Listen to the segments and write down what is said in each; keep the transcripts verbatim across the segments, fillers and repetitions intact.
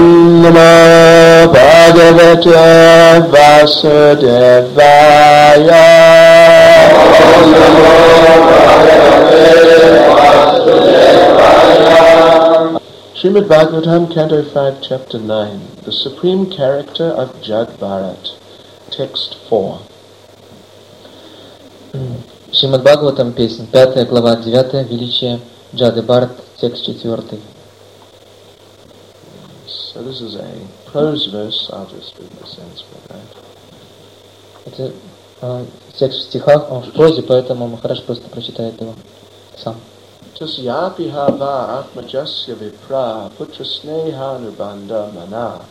Om Namo Bhagavate Vasudevaya. Om Namo Bhagavate Vasudevaya. Srimad Bhagavatam, Canto five, Chapter nine, The Supreme Character of Jad Bharat, Text four. Шримад Бхагаватам, песня пятая, глава девятая, величие Джады Бхарат, текст четвертый. So this is a prose verse. I'll just read the Sanskrit, right? Это э, текст в стихах, он в прозе, поэтому Махарадж просто прочитает его сам. Tasyapi hava atmajasya vipra putra sneha nubandha mana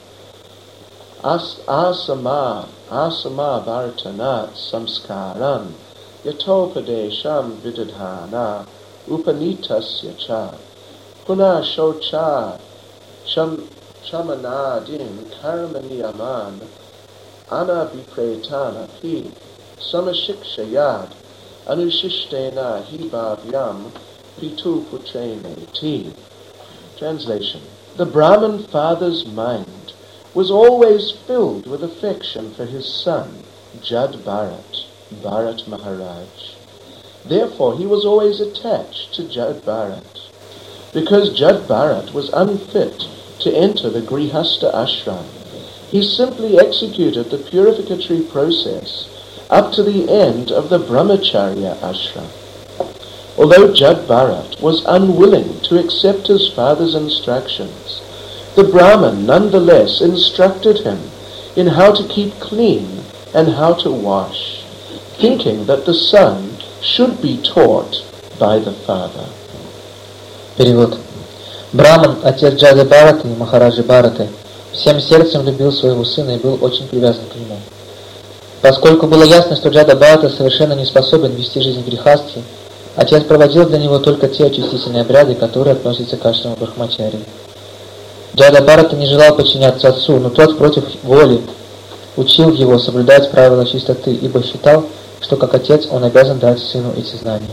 as asama asama bharatana samskaram yatopadesham vidadhana upanitasya cha puna shocha cham chamanadin karmaniyaman anabhipretana pi samashikshayad anushishtena hi bhavyam pitu putrene ti. Translation. The Brahman father's mind was always filled with affection for his son, Jad Bharat, Bharat Maharaj. Therefore he was always attached to Jad Bharat. Because Jad Bharat was unfit to enter the Grihastha ashram, he simply executed the purificatory process up to the end of the Brahmacharya ashram. Although Jad Bharat was unwilling to accept his father's instructions, the Brahman nonetheless instructed him in how to keep clean and how to wash, thinking that the son should be taught by the father. Перевод. Браман, отец Джады Бхараты и Махараджи Бхараты, всем сердцем любил своего сына и был очень привязан к нему. Поскольку было ясно, что Джада Бхарата совершенно не способен вести жизнь грехастхи, отец проводил для него только те очистительные обряды, которые относятся к ашраму Брахмачари. Джада Бхарата не желал подчиняться отцу, но тот против воли учил его соблюдать правила чистоты, ибо считал, что как отец он обязан дать сыну эти знания.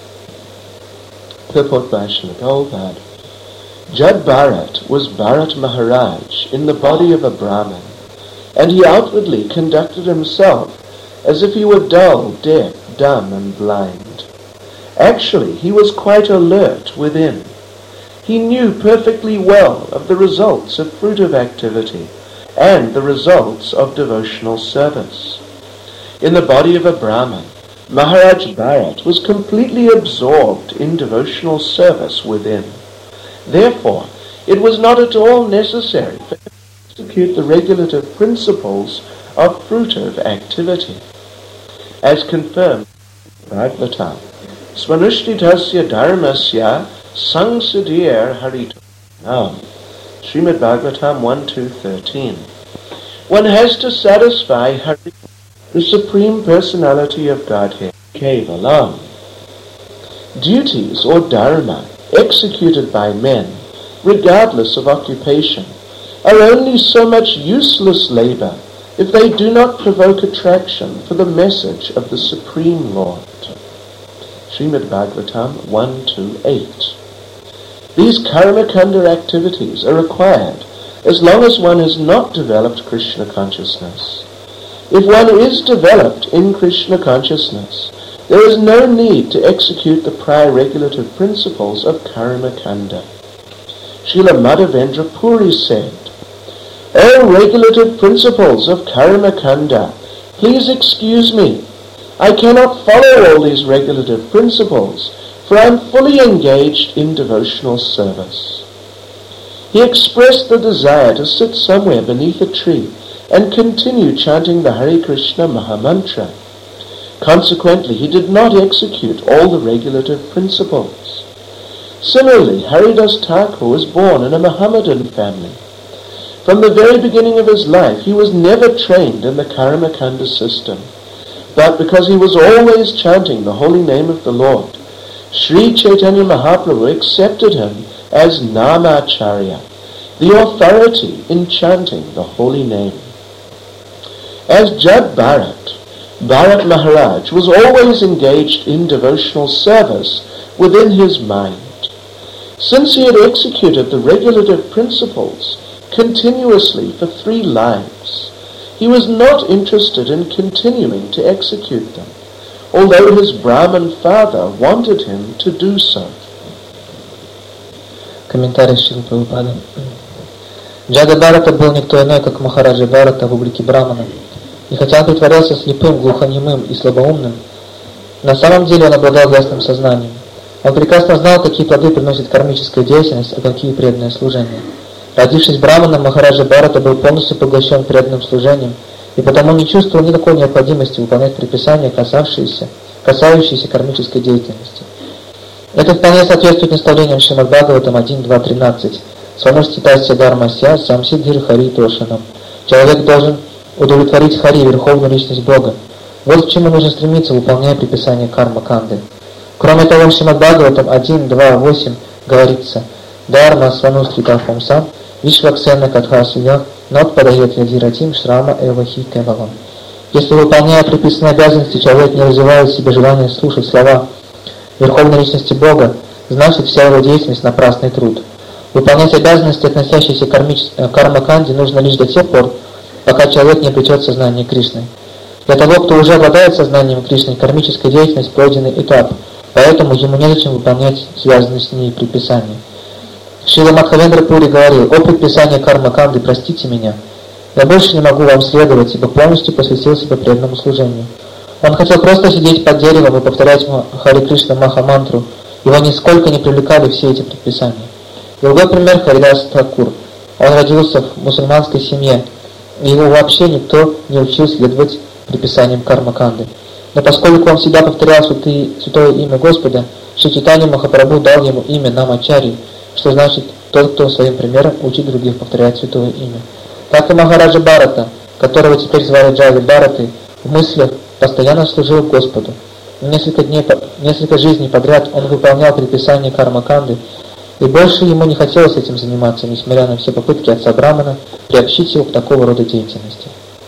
Purport by Srila Prabhupada. Jad Bharat was Bharat Maharaj in the body of a Brahmin, and he outwardly conducted himself as if he were dull, deaf, dumb, and blind. Actually, he was quite alert within. He knew perfectly well of the results of fruitive activity and the results of devotional service. In the body of a Brahmin, Maharaj Bharat was completely absorbed in devotional service within. Therefore, it was not at all necessary for him to execute the regulative principles of fruitive activity. As confirmed in Bhagavatam, Svanushthitasya dharmasya sangsiddhir haritanam. Srimad Bhagavatam one two thirteen. One has to satisfy Hari, the Supreme Personality of Godhead, Kevalam. Duties or dharma executed by men, regardless of occupation, are only so much useless labor if they do not provoke attraction for the message of the Supreme Lord. Srimad Bhagavatam one two eight. These karmakanda activities are required as long as one has not developed Krishna consciousness. If one is developed in Krishna consciousness, there is no need to execute the prior regulative principles of karmakanda. Srila Madhavendra Puri said, O regulative principles of karmakanda, please excuse me. I cannot follow all these regulative principles, for I am fully engaged in devotional service. He expressed the desire to sit somewhere beneath a tree and continue chanting the Hare Krishna Mahamantra. Consequently, he did not execute all the regulative principles. Similarly, Haridas Thakur was born in a Mohammedan family. From the very beginning of his life, he was never trained in the Karmakanda system. But because he was always chanting the holy name of the Lord, Sri Chaitanya Mahaprabhu accepted him as Namacharya, the authority in chanting the holy name. As Jad Bharat, Bharat Maharaj was always engaged in devotional service within his mind. Since he had executed the regulative principles, continuously for three lives. He was not interested in continuing to execute them, although his Brahmin father wanted him to do so. Комментарий Шрилы Прабхупады. Джада Бхарата был никто иной, как Махараджа Бхарата в облике Брамана. И хотя он притворялся слепым, глухонемым и слабоумным, на самом деле он обладал ясным сознанием. Он прекрасно знал, какие плоды приносит кармическая деятельность, а какие преданное служение. Родившись Браманом, Махараджа Бхарата был полностью поглощен преданным служением, и потому не чувствовал никакой необходимости выполнять предписания, касавшиеся, касающиеся кармической деятельности. Это вполне соответствует наставлениям Шримад Бхагаватам один два тринадцать. Свануштитасья дармася самсидхир хари тошанам. Человек должен удовлетворить Хари, верховную личность Бога. Вот к чему нужно стремиться, выполняя предписания карма-канды. Кроме того, в Шримад Бхагаватам один два восемь говорится: Дарма сванустритафам сам вишваксена катхасуях нот подает ядиратим шрама эвахи кевалам. Если, выполняя предписанные обязанности, человек не развивает в себе желание слушать слова верховной личности Бога, значит вся его деятельность напрасный труд. Выполнять обязанности, относящиеся к карма-канде, нужно лишь до тех пор, пока человек не обретет сознание Кришны. Для того, кто уже обладает сознанием Кришны, кармическая деятельность – пройденный этап, поэтому ему незачем выполнять связанные с ней предписания. Шрила Мадхавендра Пури говорил: «О предписание карма-канды, простите меня, я больше не могу вам следовать, ибо полностью посвятил себя преданному служению». Он хотел просто сидеть под деревом и повторять Хари Кришна Маха-мантру, его нисколько не привлекали все эти предписания. Другой пример – Харидас Такур. Он родился в мусульманской семье, и его вообще никто не учил следовать предписаниям карма-канды. Но поскольку он всегда повторял святые, святое имя Господа, Шри Чайтанья Махапрабху дал ему имя Намачари, что значит тот, кто своим примером учит других повторять святое имя. Так и Махараджа Бхарата, которого теперь звали Джави Бхараты, в мыслях постоянно служил Господу. Несколько дней, несколько жизней подряд он выполнял предписания карма-канды, и больше ему не хотелось этим заниматься, несмотря на все попытки отца Брамана приобщить его к такого рода деятельности.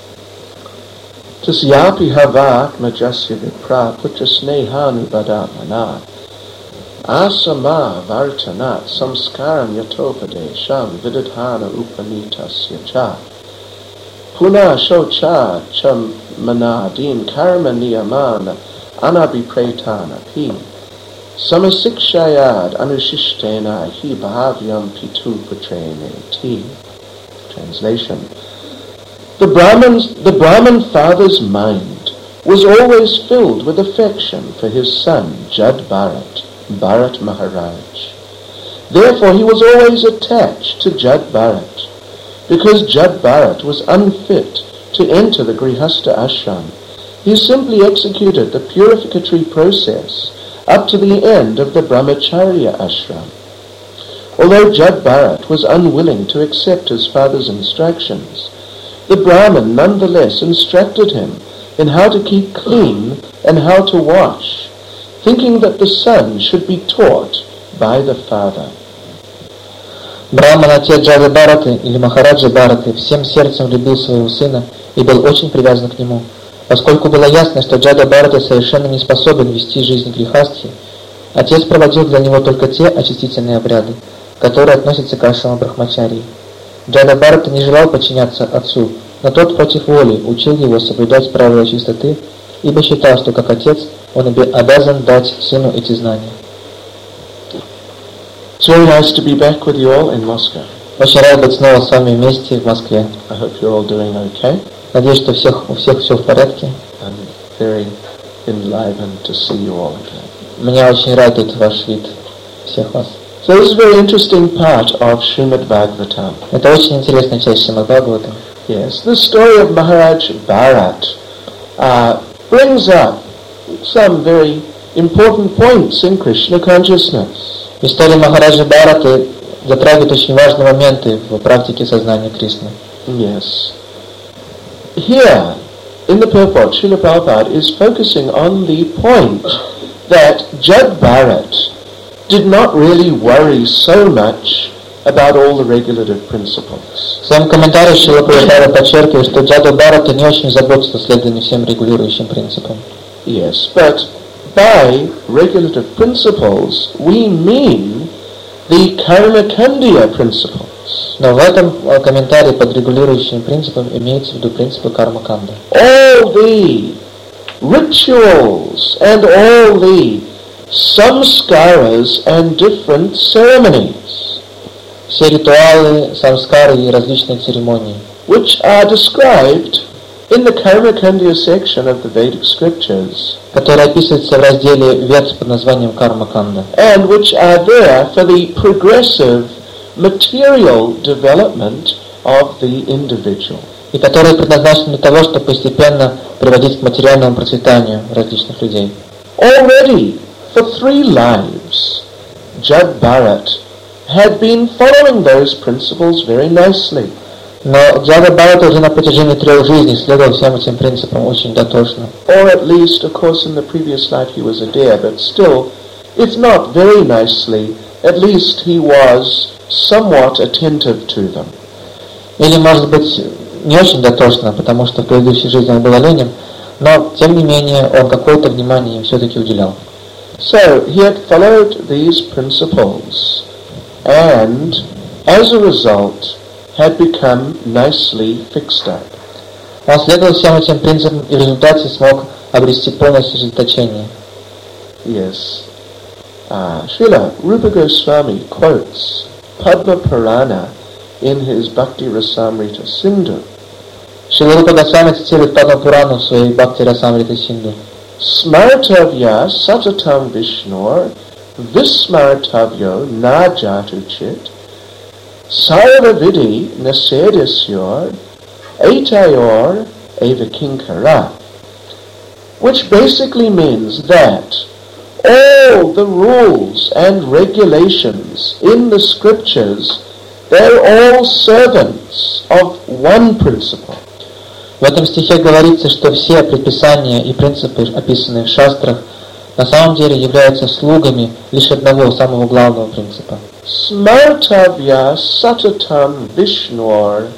Tasyapi havak majasya vipra putra snehanu badamana asama vartanat samskaram yatopadesham vidadhana upanitasya cha puna shocha cham manadin karma niyamana anabhipretana pi Samasikshayad anushishtena hi bhavyam pitu putrene ti. Translation. The Brahman's, the Brahman father's mind was always filled with affection for his son, Jad Bharat, Bharat Maharaj. Therefore he was always attached to Jad Bharat. Because Jad Bharat was unfit to enter the Grihastha ashram, he simply executed the purificatory process up to the end of the Brahmacharya ashram. Although Jad Bharat was unwilling to accept his father's instructions, the Brahmin nonetheless instructed him in how to keep clean and how to wash, thinking that the son should be taught by the father. Брахман, отец Джады Бхараты или Махараджа Бхараты, всем сердцем любил своего сына и был очень привязан к нему. Поскольку было ясно, что Джада Бхарата совершенно не способен вести жизнь грехастхи, отец проводил для него только те очистительные обряды, которые относятся к ашраму Брахмачарьи. Джада Бхарата не желал подчиняться отцу, но тот против воли учил его соблюдать правила чистоты, ибо считал, что как отец он обязан дать сыну эти знания. It's very nice to be back with you all in Moscow. Очень рад быть снова с вами вместе в Москве. I hope you're all doing okay. Надеюсь, что всех, у всех все в порядке. I'm very enlivened to see you all again. Меня очень радует ваш вид, всех вас. So this is a very interesting part of Srimad Bhagavatam. Это очень интересная часть Шримад Бхагаватам. Yes, the story of Maharaj Bharat uh, brings up some very important points in Krishna consciousness. История Махараджа Бхараты затрагивает очень важные моменты в практике сознания Кришны. Yes. Here, in the purport, Srila Prabhupada is focusing on the point that Jad Bharat did not really worry so much about all the regulative principles. В своем комментарии Шрила Прабхупада подчеркивает, что Джада Бхарата не очень заботится о следовании всем регулирующим принципам. Yes, but by regulative principles we mean the Karma Kandiya principle. Но в этом комментарии под регулирующим принципом имеется в виду принципы карма-канда. All the rituals and all the samskaras and different ceremonies, все ритуалы, самскары и различные церемонии, which are described in the Karma-Kandya section of the Vedic scriptures, которые описываются в разделе Вед под названием Карма-канда, and which are there for the progressive material development of the individual. и которые предназначены для того, чтобы постепенно приводить к материальному процветанию различных людей. Already, for three lives, Jad Bharat had been following those principles very nicely. Но Джада Бхарата уже на протяжении трех жизней следовал всем этим принципам очень дотошно. Or at least, of course, in the previous life he was a deer, but still, if not very nicely, at least he was somewhat attentive to them. Или, может быть, не очень дотошно, потому что в предыдущей жизни он был оленем, но, тем не менее, он какое-то внимание им все-таки уделял. So, he had followed these principles, and, as a result, had become nicely fixed up. Он следовал всем этим принципам и в результате смог обрести полное сосредоточение. Yes. Uh, Srila Rupa Goswami quotes Padma Purana in his Bhakti Rasamrita Sindhu. Шрила Рупа Госвами цитирует Падма Пурану в своей Бхакти Расамрита Синду. Smartavya satatam vishnor vismartavyo na jatuchit sarvavidi nasedisyor etayor evakinkara, which basically means that all the rules and regulations in the scriptures, they're all servants of one principle. В этом стихе говорится, что все предписания и принципы, описанные в шастрах, на самом деле являются слугами лишь одного, самого главного принципа. Smartavya satatam vishnor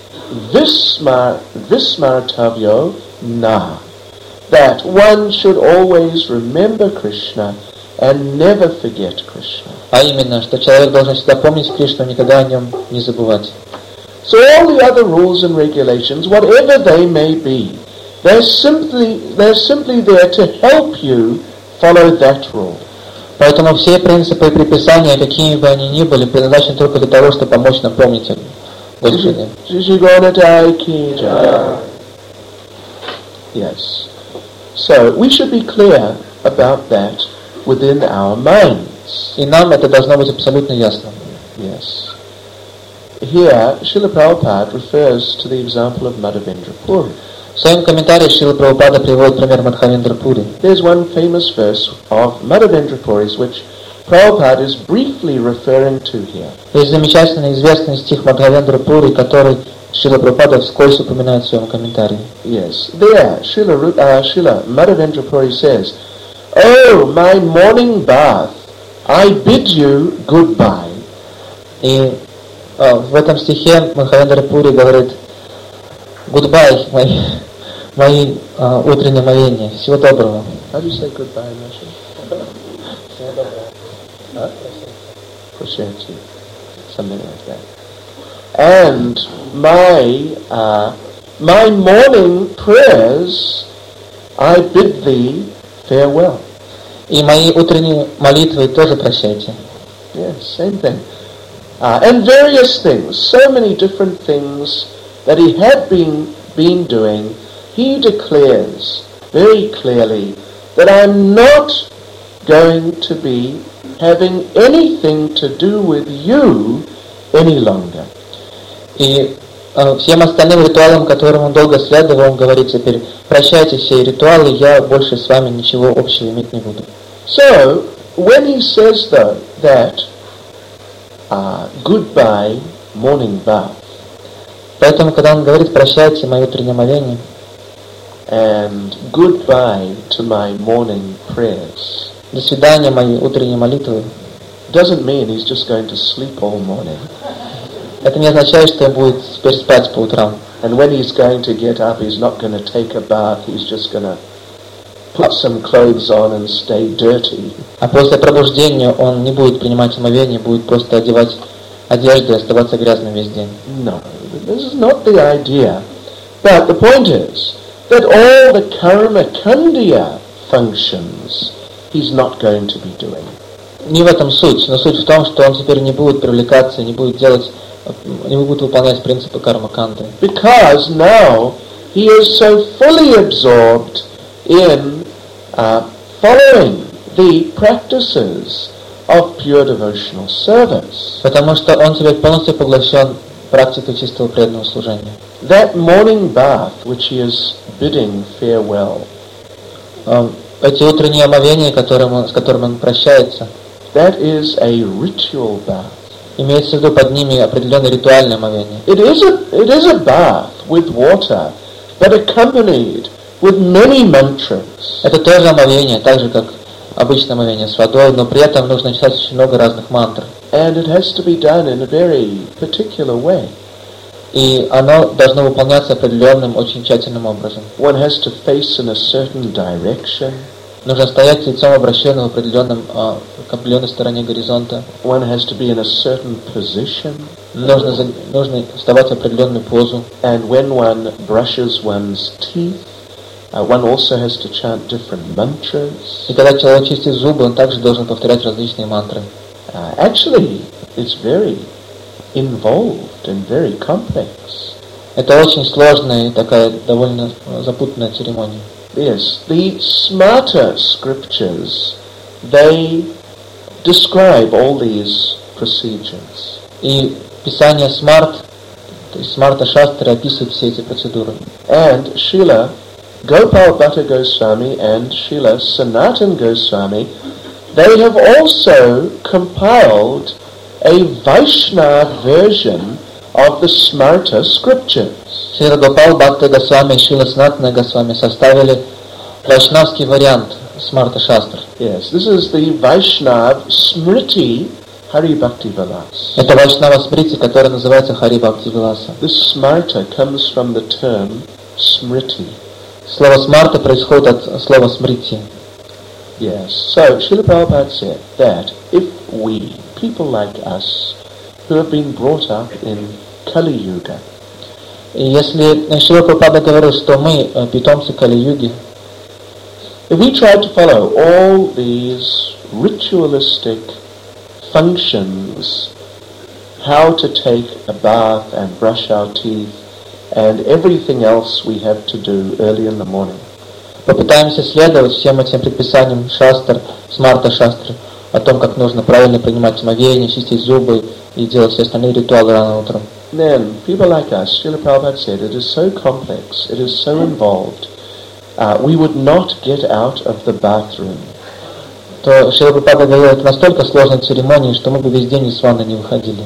vismar vismartavyo na. That one should always remember Krishna and never forget Krishna. А именно, что человек должен всегда помнить Кришну, никогда о нем не забывать. So all the other rules and regulations, whatever they may be, they're simply they're simply there to help you follow that rule. Поэтому все принципы и предписания, какими бы они ни были, предназначены только для того, чтобы помочь нам помнить о Господе. Yes. So we should be clear about that within our minds. И нам это должно быть абсолютно ясно. Yes. Here, Srila Prabhupada refers to the example of Madhavendra Puri. В своем комментарии Шрила Прабхупада приводит пример Мадхавендра Пури. There's one famous verse of Madhavendra Puri's which Prabhupada is briefly referring to here. Есть замечательный известный стих Мадхавендра Пури, который Шрила Прабхупада вскользь упоминает в своем комментарии. Yes, there, Srila, uh, Srila Madhavendra Puri says, "Oh, my morning bath, I bid you goodbye." И э, в этом стихе Мадхавендра Пури говорит: "Goodbye, мои, мои э, утренние омовения. Всего доброго." How do you say goodbye in Russian? Всего доброго. Huh? Prashantsi. Something like that. And my uh, my morning prayers, I bid thee farewell. И мои утренние молитвы тоже прощайте. Yes, same thing. Uh, and various things, so many different things that he had been been doing. He declares very clearly that I'm not going to be having anything to do with you any longer. И э, всем остальным ритуалам, которым он долго следовал, он говорит теперь: прощайте все ритуалы, я больше с вами ничего общего иметь не буду. So, when he says though that uh, goodbye morning bath, Поэтому, когда он говорит: прощайте мои утренние омовения, and goodbye to my morning prayers, до свидания мои утренние молитвы, doesn't mean he's just going to sleep all morning. это не означает, что он будет теперь спать по утрам. And when he's going to get up, he's not going to take a bath, he's just going to put some clothes on and stay dirty. А после пробуждения он не будет принимать омовение, будет просто одевать одежду и оставаться грязным весь день. No, this is not the idea. But the point is that all the karma kandya functions he's not going to be doing. Не в этом суть, но суть в том, что он теперь не будет привлекаться, не будет делать, не будет выполнять принципы карма-канды. Because now he is so fully absorbed in uh, following the practices of pure devotional service. Потому что он теперь полностью поглощен практикой чистого преданного служения. That morning bath which he is bidding farewell. Эти утренние омовения, которым он, с которыми он прощается, that is a ritual bath. Имеется в виду под ними определенное ритуальное омовение. It is a it is a bath with water, but accompanied with many mantras. Это тоже омовение, так же как обычное омовение с водой, но при этом нужно читать очень много разных мантр. And it has to be done in a very particular way. И оно должно выполняться определенным, очень тщательным образом. One has to face in a certain direction. Нужно стоять лицом обращенным в определенном, к определенной стороне горизонта. One has to be in a certain position. Нужно, нужно вставать в определенную позу. And when one brushes one's teeth, uh, one also has to chant different mantras. И когда человек чистит зубы, он также должен повторять различные мантры. Uh, actually, it's very involved and very complex. Это очень сложная и такая довольно запутанная церемония. Yes, the smarter scriptures, they describe all these procedures. И Писание Смарт, то есть Смарта Шастры описывает все эти процедуры. And Srila Gopal Bhatta Goswami and Srila Sanatan Goswami, they have also compiled a Vaishnava version of the Smarta scriptures. Шрила Гопал Бхакта Госвами и Шрила Санатана Госвами составили вайшнавский вариант Смарта Шастр. Yes, this is the Vaishnava Smriti Hari Bhakti Vilas. Это Вайшнава Смрити, которая называется Хари Бхакти Виласа. This Smarta comes from the term Smriti. Слово Смарта происходит от слова Смрити. Yes, so Srila Prabhupada said that if we, people like us, who have been brought up in Kali Yuga, и если Шрила Прабхупада говорил, что мы питомцы Кали-юги, if we try to follow all these ritualistic functions, how to take a bath and brush our teeth and everything else we have to do early in the morning, попытаемся следовать всем этим предписаниям Шастр, Смарта Шастры, о том, как нужно правильно принимать омовение, чистить зубы и делать все остальные ритуалы рано утром. Then people like us, Srila Prabhupada said, it is so complex, it is so involved, uh, we would not get out of the bathroom. То Шрила Прабхупада говорил, это настолько сложная церемония, что мы бы весь день из ванны не выходили.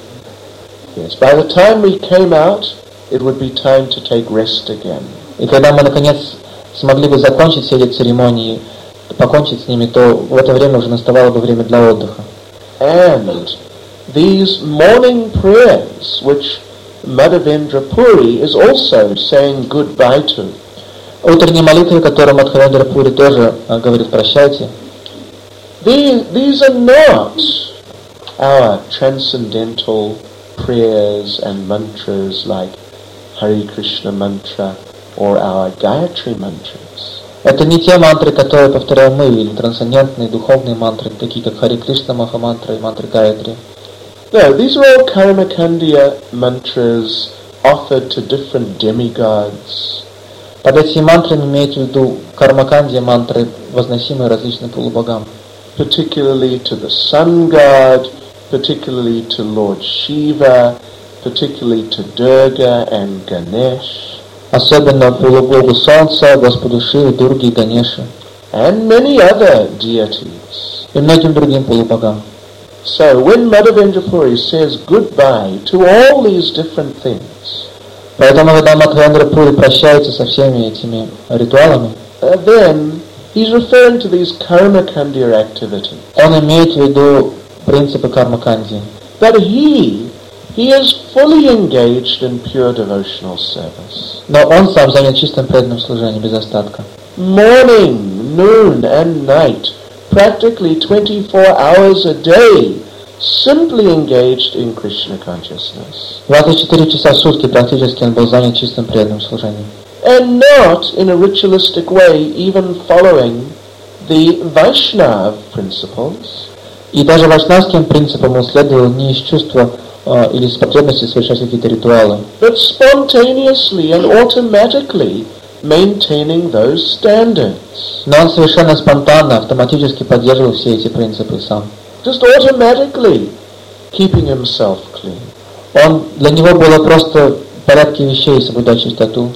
Yes, by the time we came out, it would be time to take rest again. И когда мы наконец смогли бы закончить все эти церемонии, покончить с ними, то в это время уже наставало бы время для отдыха. And these morning prayers, which Madhavendra Puri is also saying goodbye to, утренние молитвы, которые Мадхавендра Пури тоже говорит «прощайте», these, these are not our transcendental prayers and mantras like Hare Krishna mantra or our Gayatri mantras. Это не те мантры, которые повторяем мы, или трансцендентные духовные мантры, такие как Хари Кришна Махамантра и мантры Гаятри. No, these are all Karmakandya mantras offered to different demigods. Под этими мантрами имеется в виду кармакандия мантры, возносимые различным полубогам. Particularly to the sun god, particularly to Lord Shiva, particularly to Durga and Ganesh. Особенно полубогу Солнца, Господу Шиве, Дурге и Ганеше. And many other deities. И многим другим полубогам. So when Madhavendra Puri says goodbye to all these different things, поэтому когда Мадхавендра Пури прощается со всеми этими ритуалами, uh, then he's referring to these Karmakandya activities. Он имеет в виду принципы кармакандии. But he, he is fully engaged in pure devotional service. Но он сам занят чистым преданным служением без остатка. Morning, noon and night, practically twenty-four hours a day, simply engaged in Krishna consciousness. двадцать четыре часа в сутки практически он был занят чистым преданным служением. And not in a ritualistic way, even following the Vaishnava principles. И даже вайшнавским принципам он следовал не из чувства э, или из потребности совершать какие-то ритуалы, But spontaneously and automatically maintaining those standards. но он совершенно спонтанно, автоматически поддерживал все эти принципы сам. Just automatically keeping himself clean. Он, для него было просто в порядке вещей соблюдать чистоту.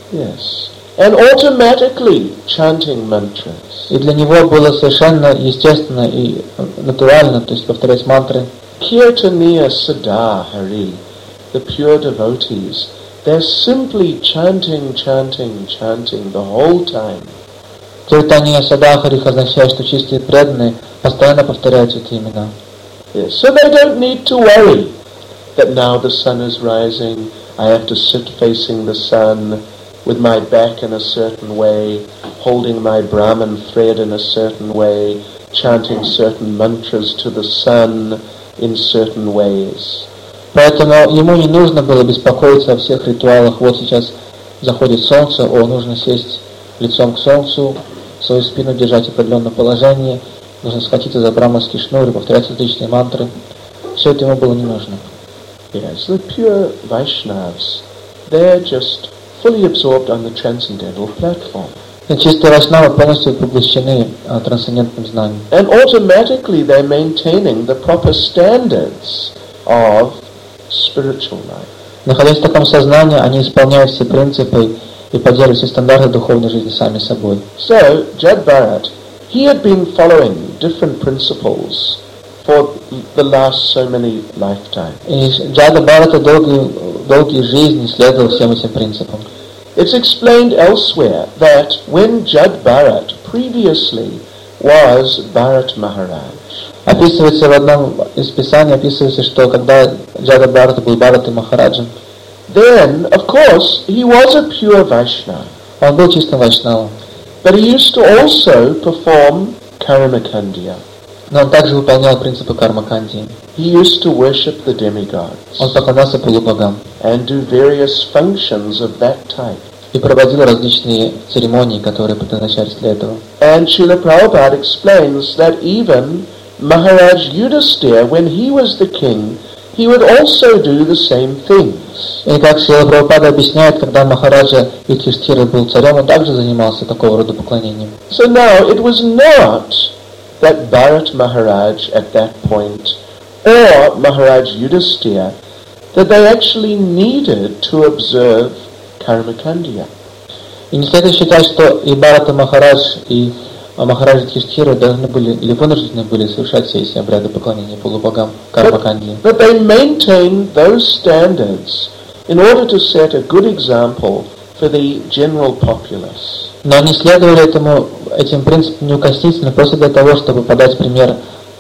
Yes. And automatically chanting mantras. И для него было совершенно естественно и натурально, то есть повторять мантры. Kirtaniya Sada Hari, the pure devotees, they're simply chanting, chanting, chanting the whole time. Киртания Садахарих означает, что чистые преданные постоянно повторяют эти имена. Yes. So they don't need to worry that now the sun is rising, I have to sit facing the sun with my back in a certain way, holding my Brahman thread in a certain way, chanting certain mantras to the sun in certain ways. Поэтому ему не нужно было беспокоиться о всех ритуалах. Вот сейчас заходит солнце, о, нужно сесть лицом к солнцу, свою спину держать в определенном положении, нужно схватиться за браманский шнур и повторять различные мантры. Все это ему было не нужно. Yes, the pure Vaishnavas, they're just fully absorbed on the transcendental platform. Чистые вайшнавы полностью поглощены а, трансцендентным знанием. And automatically they're maintaining the proper standards of spiritual life. Находясь в таком сознании, они исполняют все принципы и поддерживают все стандарты духовной жизни сами собой. So, Jad Bharat, he had been following different principles for the last so many lifetimes. И Джада Бхарата долгие, долгие жизни следовал всем этим принципам. It's explained elsewhere that when Jad Bharat previously was Bharat Maharaj, Описывается в одном из писаний, описывается, что когда Джада Бхарата был Бхаратой Махараджем, then, of course, he was a pure Vaishnava. он был чистым вайшнавом, But he used to also perform Karmakandya. но он также выполнял принципы карма-кандии. He used to worship the demigods Он поклонялся полубогам and do various functions of that type. и проводил различные церемонии, которые предназначались для этого. And Srila Prabhupada explains that even Maharaj Yudhisthira, when he was the king, he would also do the same things. И как Шрила Прабхупада объясняет, когда Махараджа Юдхиштхира был царем, он также занимался такого рода поклонением. So now it was not that Bharat Maharaj at that point, or Maharaj Yudhisthira, that they actually needed to observe Karmakandya. И не следует считать, что и Бхарата Махарадж, и Махараджа Юдхиштхира должны были или вынуждены были совершать все эти обряды поклонения полубогам карма-кандии. But, but they maintained those standards in order to set a good example for the general populace. Но они следовали этому, этим принципам неукоснительно просто для того, чтобы подать пример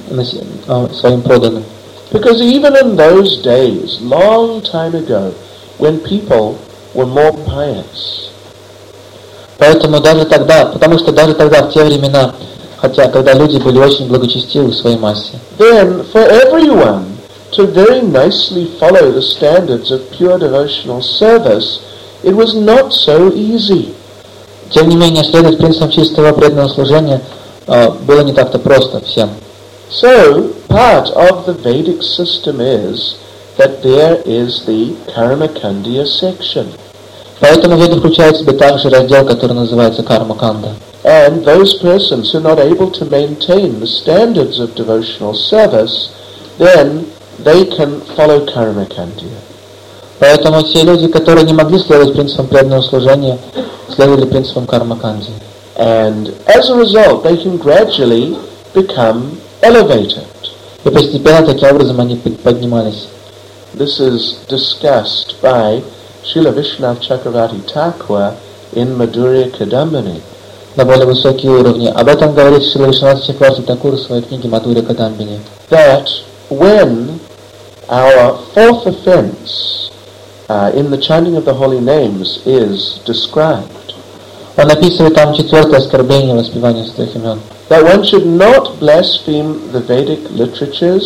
своим подданным. Because even in those days, long time ago, when people were more pious, Поэтому даже тогда, потому что даже тогда, в те времена, хотя когда люди были очень благочестивы в своей массе, then for everyone to very nicely follow the standards of pure devotional service, it was not so easy. тем не менее, следовать принципам чистого преданного служения было не так-то просто всем. So, part of the Vedic system is that there is the Karmakandya section. Поэтому в Веде включает в себя также раздел, который называется карма-канда. And those persons who are not able to maintain the standards of devotional service, then they can follow Karmakandya. Поэтому те люди, которые не могли следовать принципам преданного служения, следовали принципам карма-канди. And as a result, they can gradually become elevated. И постепенно таким образом они поднимались. This is discussed by Srila Vishwanath Chakravarti Thakur in Madhurya Kadambini. На более высокие уровни. Об этом говорит Шрила Вишванат Чакраварти Такур в своей книге Мадхурья Кадамбини. That when our fourth offense uh, in the chanting of the holy names is described, он описывает там четвертое оскорбление воспевания святых имен. that one should not blaspheme the Vedic literatures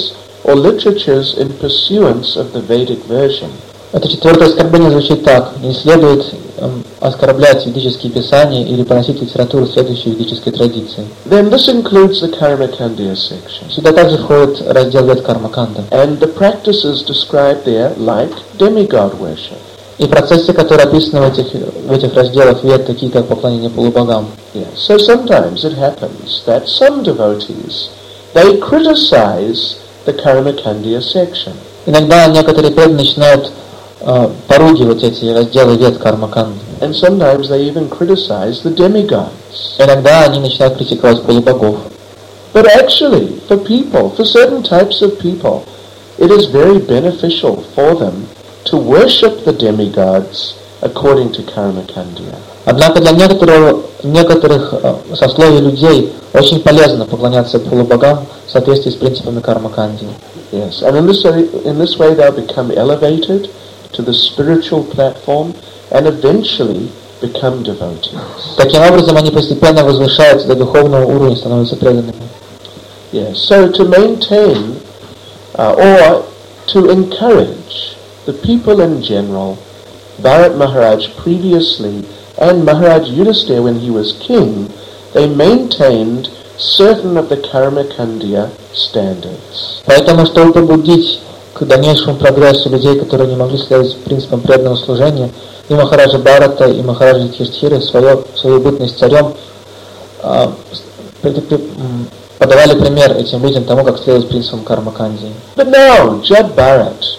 or literatures in pursuance of the Vedic version. Это четвертое оскорбление звучит так: не следует эм, оскорблять ведические писания или поносить литературу, следующую ведической традиции. Then this includes the Karmakandya section. Сюда также входит раздел Вед Кармаканда. And the practices described there like demigod worship. И процессы, которые описаны в этих, в этих разделах Вед, такие как поклонение полубогам. Yeah. So sometimes it happens that some devotees, they criticize the Karmakandya section. Иногда некоторые преданные начинают э, поругивать эти разделы Вед Кармаканды. And sometimes they even criticize the demigods. Иногда они начинают критиковать полубогов. But actually, for people, for certain types of people, it is very beneficial for them to worship the demigods according to Karmakandya. Однако для некоторых, некоторых э, сословий людей очень полезно поклоняться полубогам в соответствии с принципами Кармаканди. Yes, and in this way, in this way they'll become elevated to the spiritual platform and eventually become devotees. Таким образом, они постепенно возвышаются до духовного уровня, становятся преданными. Yes, so to maintain uh, or to encourage the people in general, Bharat Maharaj previously and Maharaj Yudhisthira when he was king, they maintained certain of the Karmakandya standards. Поэтому, чтобы побудить к дальнейшему прогрессу людей, которые не могли следовать принципам преданного служения, и Махараджа Бхарата, и Махараджа Юдхиштхира свою, свою бытность царем э, подавали пример этим людям тому, как следовать принципам Кармаканди. But now, Jad Bharat,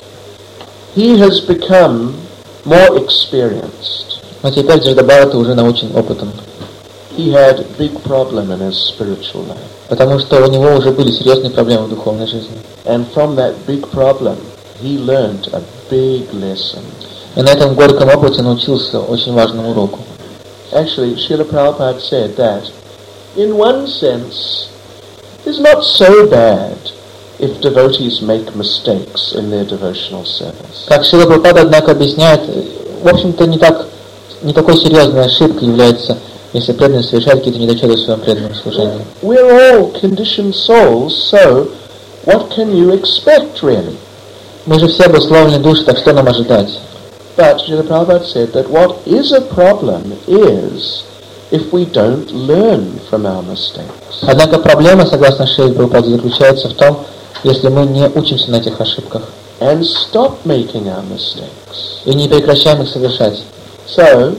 he has become more experienced. Но теперь Джада Бхарата уже научен опытом, He had a big problem in his spiritual life. потому что у него уже были серьезные проблемы в духовной жизни. And from that big problem, he learned a big lesson. И на этом горьком опыте научился очень важному уроку. Actually, Srila Prabhupada said that, in one sense, it's not so bad if devotees make mistakes in their devotional service. Как Шрила Прабхупада, однако, объясняет, в общем-то, не так, не такой серьезной ошибкой является, если преданный совершает какие-то недочеты в своем преданном служении. We're all conditioned souls, so what can you expect, really? Мы же все обусловленные души, так что нам ожидать? But Srila Prabhupada said that what is a problem is if we don't learn from our mistakes. Однако проблема, согласно Шриле Прабхупаде, заключается в том, если мы не учимся на этих ошибках And stop making our mistakes. и не прекращаем их совершать. So,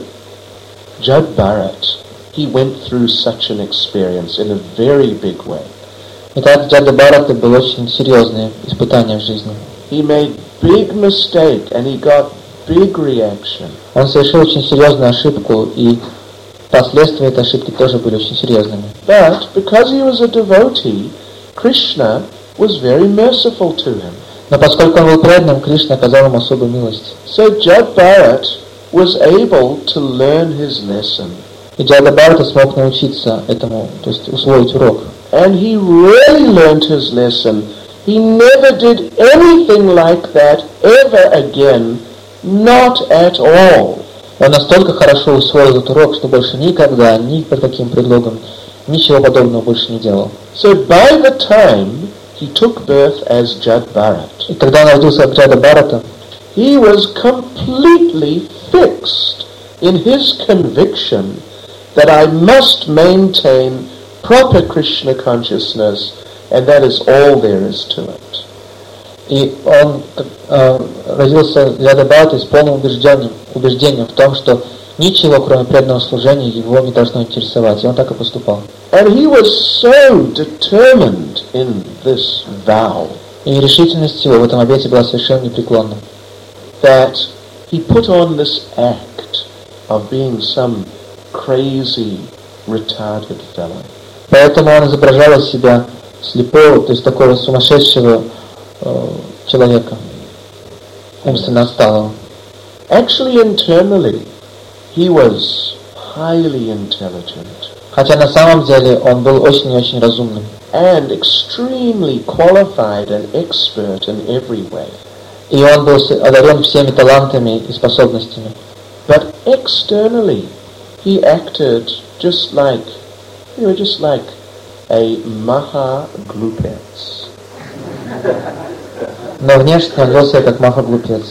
Jad Bharat, he went through such an experience in a very big way. Итак, Джада Бхарата было очень серьезное испытание в жизни. He made big mistake and he got big reaction. Он совершил очень серьезную ошибку, и последствия этой ошибки тоже были очень серьезными. But because he was a devotee, Krishna was very merciful to him. Но поскольку он был преданным, Кришна оказал ему особую милость. So Jad Bharat was able to learn his lesson. И Джада Бхарата смог научиться этому, то есть усвоить урок. And he really learned his lesson. He never did anything like that ever again, not at all. Он настолько хорошо усвоил этот урок, что больше никогда, ни под каким предлогом, ничего подобного больше не делал. So by the time he took birth as Jad Bharat, И когда он родился от Джада Бхарата, he was completely fixed in his conviction that I must maintain proper Krishna consciousness, and that is all there is to it. и он э, родился Джада Бхарата с полным убеждением, убеждением в том, что ничего, кроме преданного служения, его не должно интересовать, и он так и поступал. And he was so determined in this vow И решительность его в этом обете была совершенно непреклонна, that he put on this act of being some crazy, retarded fellow. поэтому он изображал из себя слепого, то есть такого сумасшедшего э, человека, умственно отсталого. Actually, internally, he was highly intelligent Хотя на самом деле он был очень и очень разумным and extremely qualified and expert in every way. и он был одарен всеми талантами и способностями. But externally, he acted just like, you know, just like a maha glupец. Но внешне он вел себя как Маха-глупец.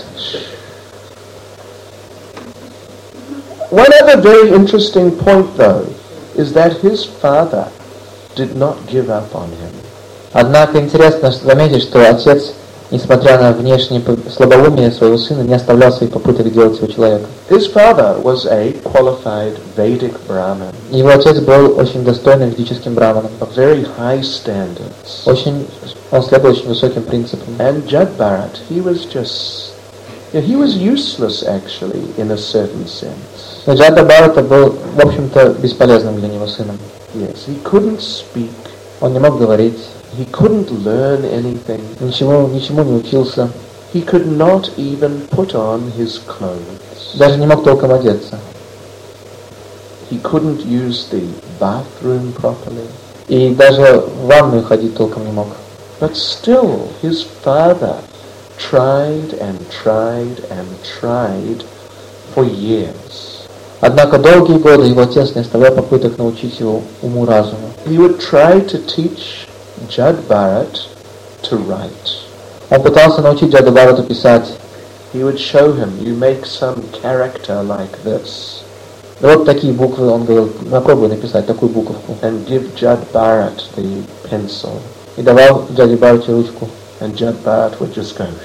One other very interesting point, though, is that his father did not give up on him. Однако интересно заметить, что отец, несмотря на внешнее слабоумие своего сына, не оставлял своих попыток делать его человека. His father was a qualified Vedic Brahmin. Его отец был очень достойным ведическим браманом. Of very high standards. Очень, он следовал очень высоким принципам. And Jad Bharat, he was just, you know, he was useless actually in a certain sense. Но Джада Бхарата был, в общем-то, бесполезным для него сыном. Yes, he couldn't speak. Он не мог говорить. He couldn't learn anything. Ничего, ничему не учился. He could not even put on his clothes. Даже не мог толком одеться. He couldn't use the bathroom properly. И даже в ванную ходить толком не мог. But still, his father tried and tried and tried for years. Однако долгие годы его отец не оставлял попыток научить его уму-разуму. He would try to teach Jad Bharat to write. Он пытался научить Джаду Бхарату писать. He would show him, you make some character like this. Вот такие буквы, он говорил, попробуй написать такую буковку. And give Jad Bharat the pencil. И давал Джаде Бхарате ручку. And Jad Bharat would just go,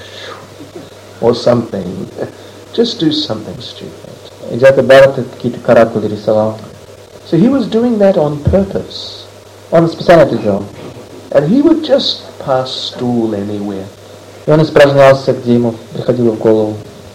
or something. Just do something stupid. И Джада Бхарата какие-то каракули рисовал. So he was doing that on purpose. Он специально это делал. And he would just pass stool anywhere. И он испражнялся, где ему приходило в голову.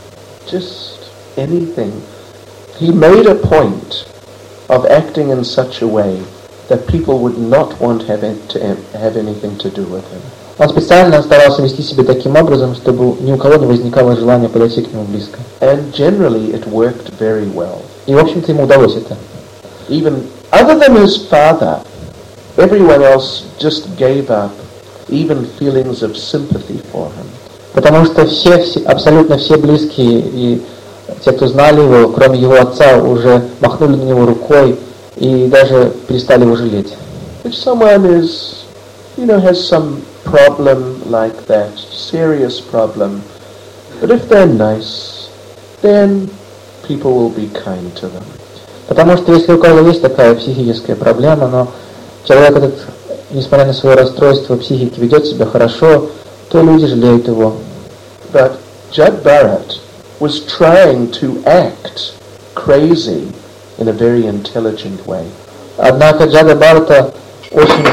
Just anything. He made a point of acting in such a way that people would not want to have, to have anything to do with him. Он специально старался вести себя таким образом, чтобы ни у кого не возникало желания подойти к нему близко. And generally it worked very well. И в общем-то ему удалось это. Even other than his father, everyone else just gave up even feelings of sympathy for him. Потому что все, все, абсолютно все близкие и те, кто знали его, кроме его отца, уже махнули на него рукой и даже перестали его жалеть. If someone is, you know, has some problem like that, serious problem, but if they're nice, then people will be kind to them. Потому что если у кого есть такая психическая проблема, но человек этот, несмотря на свое расстройство психики, ведет себя хорошо, то люди жалеют его. But Jad Bharat was trying to act crazy in a very intelligent way. Однако Джада Бхарата очень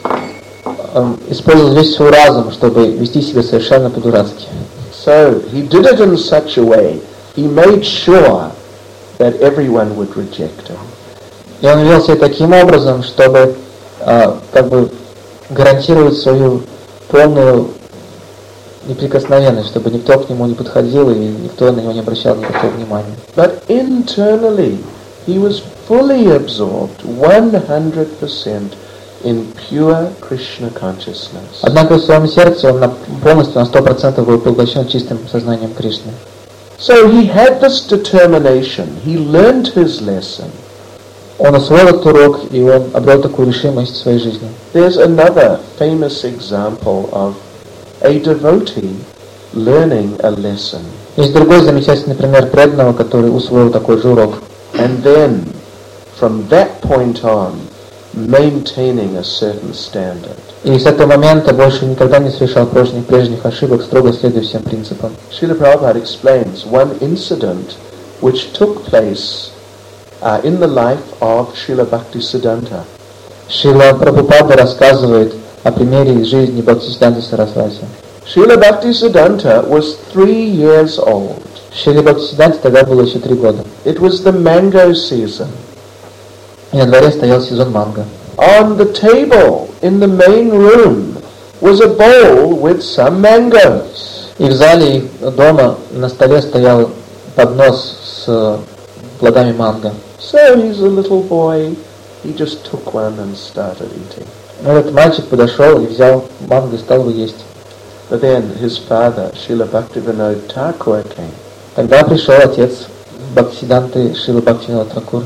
э, использовал весь свой разум, чтобы вести себя совершенно по-дурацки. So he did it in such a way, he made sure that everyone would reject him. И он вел себя таким образом, чтобы э, как бы гарантировать свою полную неприкосновенность, чтобы никто к нему не подходил и никто на него не обращал никакого внимания. But internally, he was fully absorbed, one hundred percent, in pure Krishna consciousness. Однако в своем сердце он на, полностью на сто процентов был поглощен чистым сознанием Кришны. So he had this determination. He learned his lesson. Он усвоил этот урок, и он обрел такую решимость в своей жизни. There's another famous example of a devotee learning a lesson. Есть другой замечательный пример преданного, который усвоил такой же урок. And then, from that point on, maintaining a certain standard. И с этого момента больше никогда не совершал прежних, прежних ошибок, строго следуя всем принципам. Srila Prabhupada explains one incident which took place uh, in the life of Srila Bhaktisiddhanta. Шрила Прабхупада рассказывает о примере из жизни Бхактисиддханты Сарасвати. Srila Bhaktisiddhanta was three years old. Шриле Бхактисиддханте тогда было еще три года. It was the mango season. И на дворе стоял сезон манго. On the table in the main room was a bowl with some mangoes. И в зале их дома на столе стоял поднос с плодами манго. So he's a little boy. He just took one and started eating. Этот мальчик подошел и взял манго и стал его есть. But then his father, Srila Bhaktivinoda Thakur, came. Тогда пришел отец Бхактисиддханты Шрила Бхактивинода Тхакур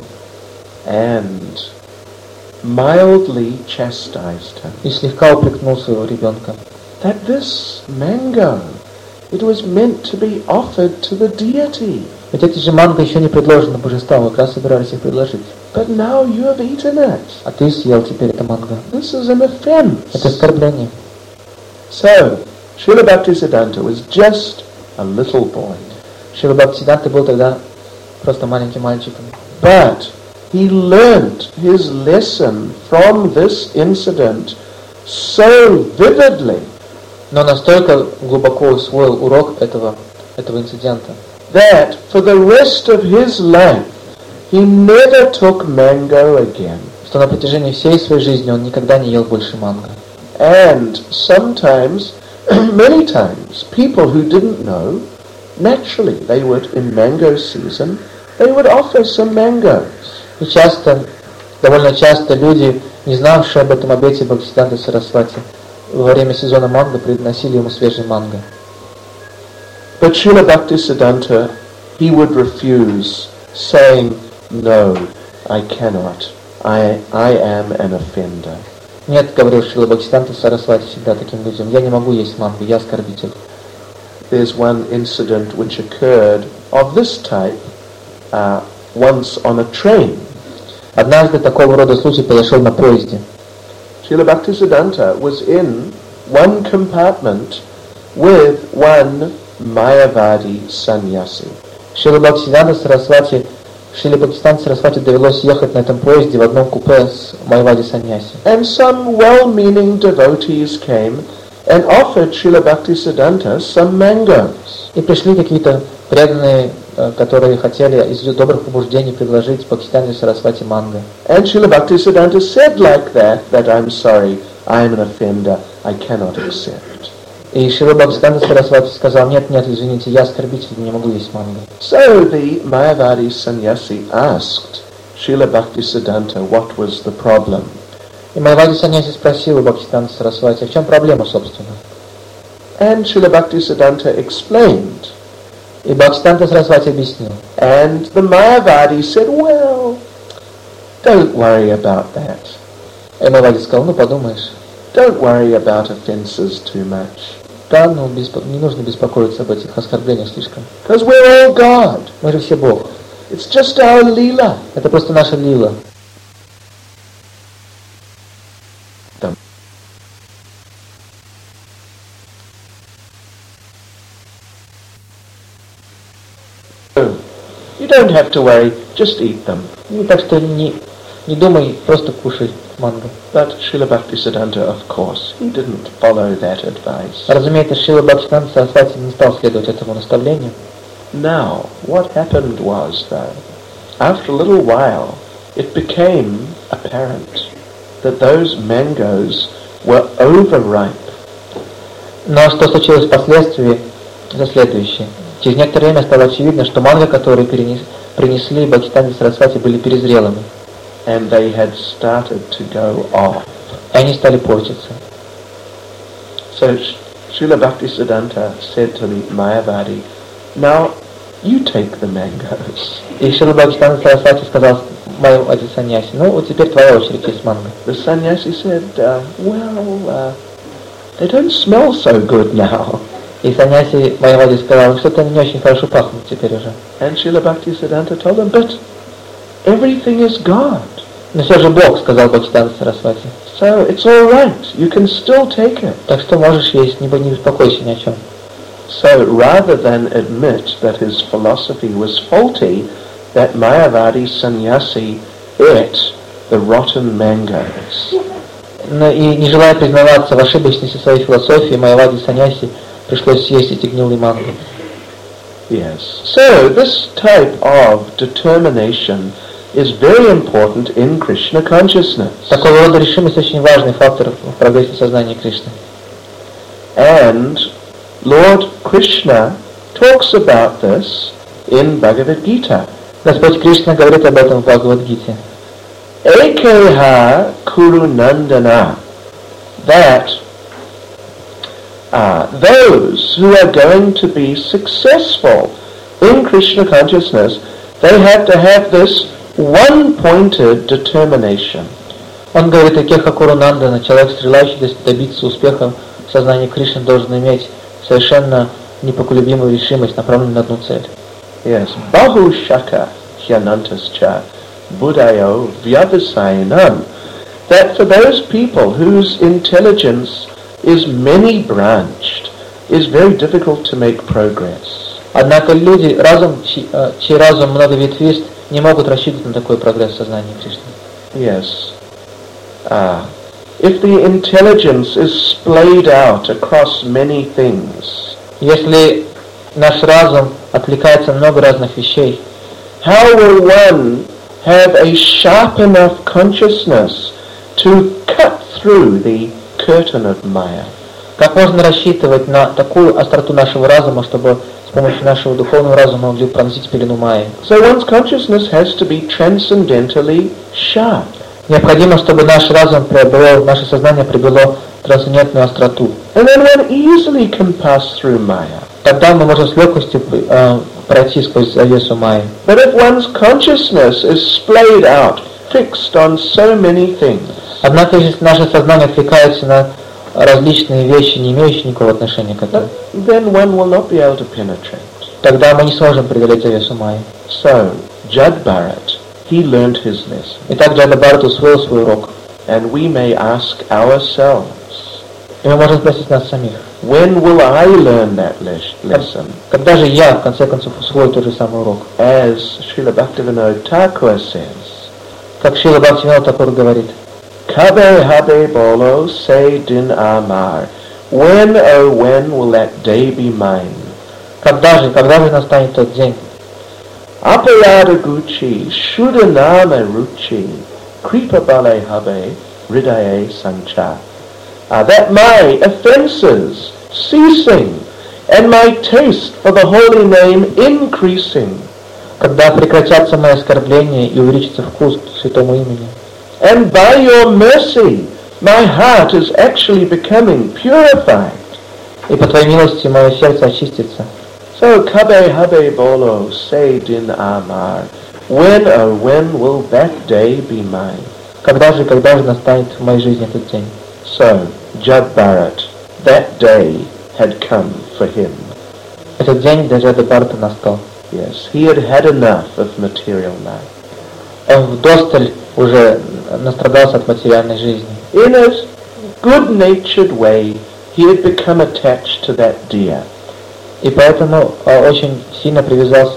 and mildly chastised him. и слегка упрекнул своего ребенка. that this mango, it was meant to be offered to the deity. Ведь эти же манго еще не предложены божествам, вы как раз собирались их предложить. But now you have eaten it. А ты съел теперь это манго. This is an offense. Это оскорбление. So, Srila Bhaktisiddhanta was just a little boy. Шрила Бхактисиддханта был тогда просто маленьким мальчиком. But he learned his lesson from this incident so vividly. Но настолько глубоко усвоил урок этого, этого инцидента, that for the rest of his life he never took mango again. Что на протяжении всей своей жизни он никогда не ел больше манго. And sometimes, many times, people who didn't know, naturally they would, in mango season, they would offer some mangoes. И часто, довольно часто люди, не знавшие об этом обете Бхактисиддханты Сарасвати, во время сезона манго приносили ему свежий манго. But Srila Bhaktisiddhanta, he would refuse, saying, "No, I cannot. I, I am an offender." Нет, говорил Шрила Бхактисиддханта Сарасвати всегда таким людям, я не могу есть манго, я оскорбитель. There's one incident which occurred of this type uh, once on a train. Однажды такого рода случай произошел на поезде. Srila Bhaktisiddhanta was in one compartment with one Mayavadi sannyasi. Шрила Бхактисиддханта Сарасвати, Шриле Бхактисиддханте Сарасвати довелось ехать на этом поезде в одном купе с Майавади саньяси. And some well-meaning devotees came and offered Srila Bhaktisiddhanta some mangoes. И пришли какие-то преданные, которые хотели из добрых побуждений предложить Бхактисиддханте Сарасвати манго. And Srila Bhaktisiddhanta said like that, that I'm sorry, I am an offender, I cannot accept. И Шрила Бхактисиддханта Сарасвати сказал, нет, нет, извините, я оскорбитель, не могу есть манго. So the Mayavadi sannyasi asked Srila Bhaktisiddhanta what was the problem. И Майавади саньяси спросил у Бхактисиддханта Сарасвати, в чем проблема, собственно? And Srila Bhaktisiddhanta explained. И Бхактисиддханта Сарасвати объяснил. And the Mayavadi said, well, don't worry about that. И Майавади сказал, ну подумаешь. Don't worry about offenses too much. Да, ну не нужно беспокоиться об этих оскорблениях слишком. Because we're all God. Мы же все Бог. It's just our lila. Это просто наша лила. You don't have to worry, just eat them. Ну, так что не, не думай, просто кушай манго. But Srila Bhaktisiddhanta, of course, he didn't follow that advice. Разумеется, Шрила Бхактисиддханта Сарасвати не стал следовать этому наставлению. Now, what happened was, though, after a little while, it became apparent that those mangoes were overripe. Но что случилось впоследствии, это следующее. Через некоторое время стало очевидно, что манго, которые перенес, принесли Бхактисиддханте Сарасвати, были перезрелыми. And they had started to go off. И они стали портиться. So Srila Bhaktisiddhanta said to the Mayavadi, now you take the mangoes. И Шрила Бхактисиддханта Сарасвати сказал Майавади саньяси, ну вот теперь твоя очередь есть манго. The sannyasi said, uh, well, uh, they don't smell so good now. И саньяси Майавади сказал, что-то не очень хорошо пахнут теперь уже. And Srila Bhaktisiddhanta told them, but everything is God. Но все же Бог, сказал Бхактисиддханта Сарасвати. So it's all right, you can still take it. Так что можешь есть, не беспокойся ни о чем. So rather than admit that his philosophy was faulty, that Mayavadi sannyasi ate the rotten mangoes. Но и не желая признаваться в ошибочности своей философии, Майавади саньяси пришлось съесть эти гнилые манго. Yes. So this type of determination is very important in Krishna consciousness. Такого рода решимость очень важный фактор в прогрессе сознания Кришны. And Lord Krishna talks about this in Bhagavad Gita. Господь Кришна говорит об этом в Бхагавад-гите. Ekeha Kurunandana, that uh, those who are going to be successful in Krishna consciousness, they have to have this one-pointed determination. Он говорит о Кеха Курунандана, человек, желающий добиться успеха в сознание Кришны должен иметь совершенно непоколебимую решимость, направленную на одну цель. Yes, Bahu Shaka Hyanantascha Buddhayo Vyavasayanam. That for those people whose intelligence is many-branched, is very difficult to make progress. Однако люди, разум, чей, чей разум многоветвист, не могут рассчитывать на такой прогресс сознания Кришны. Yes. Ah. If the intelligence is splayed out across many things, если наш разум отвлекается на много разных вещей, how will one have a sharp enough consciousness to cut through the curtain of Maya? как можно рассчитывать на такую остроту нашего разума, чтобы с помощью нашего духовного разума могли пронзить пелену Майи? So one's consciousness has to be transcendentally sharp. Необходимо, чтобы наш разум приобрел, наше сознание приобрело трансцендентную остроту. And then one easily can pass through Maya. Тогда мы можем с легкостью э, пройти сквозь завесу Майи. But if one's consciousness is splayed out, fixed on so many things, однако, если наше сознание отвлекается на различные вещи, не имеющие никакого отношения к этому, then one will not be able to penetrate. тогда мы не сможем преодолеть завесу Майи. So, Jad Bharat, he learned his lesson. Итак, Джада Бхарат усвоил свой урок. And we may ask ourselves, И мы можем спросить нас самих, when will I learn that les- lesson? когда же я, в конце концов, усвою тот же самый урок? As Srila Bhaktivinoda Thakur says, Как Шрила Бхактивинода Тхакур говорит, Kabe habe bolo say din amar. When, oh when will that day be mine? когда же, когда же настанет тот день? Aparada guchi, shudanama ruchi, kripa bale habe, ridaye sancha. Uh, that my offences ceasing, and my taste for the holy name increasing, Когда прекратятся мои оскорбления и увеличится вкус к святому имени. and by your mercy my heart is actually becoming purified. И по твоей милости мое сердце очистится. So kabe habe bolo say din amar. When, oh when will that day be mine? Когда же, когда же настанет в моей жизни этот день? So Jad Bharat, that day had come for him. Этот день для Джада Бхарата настал. Yes, he had had enough of material life. Он вдосталь уже настрадался от материальной жизни. In a good-natured way, he had become attached to that deer. И поэтому э, очень сильно привязался.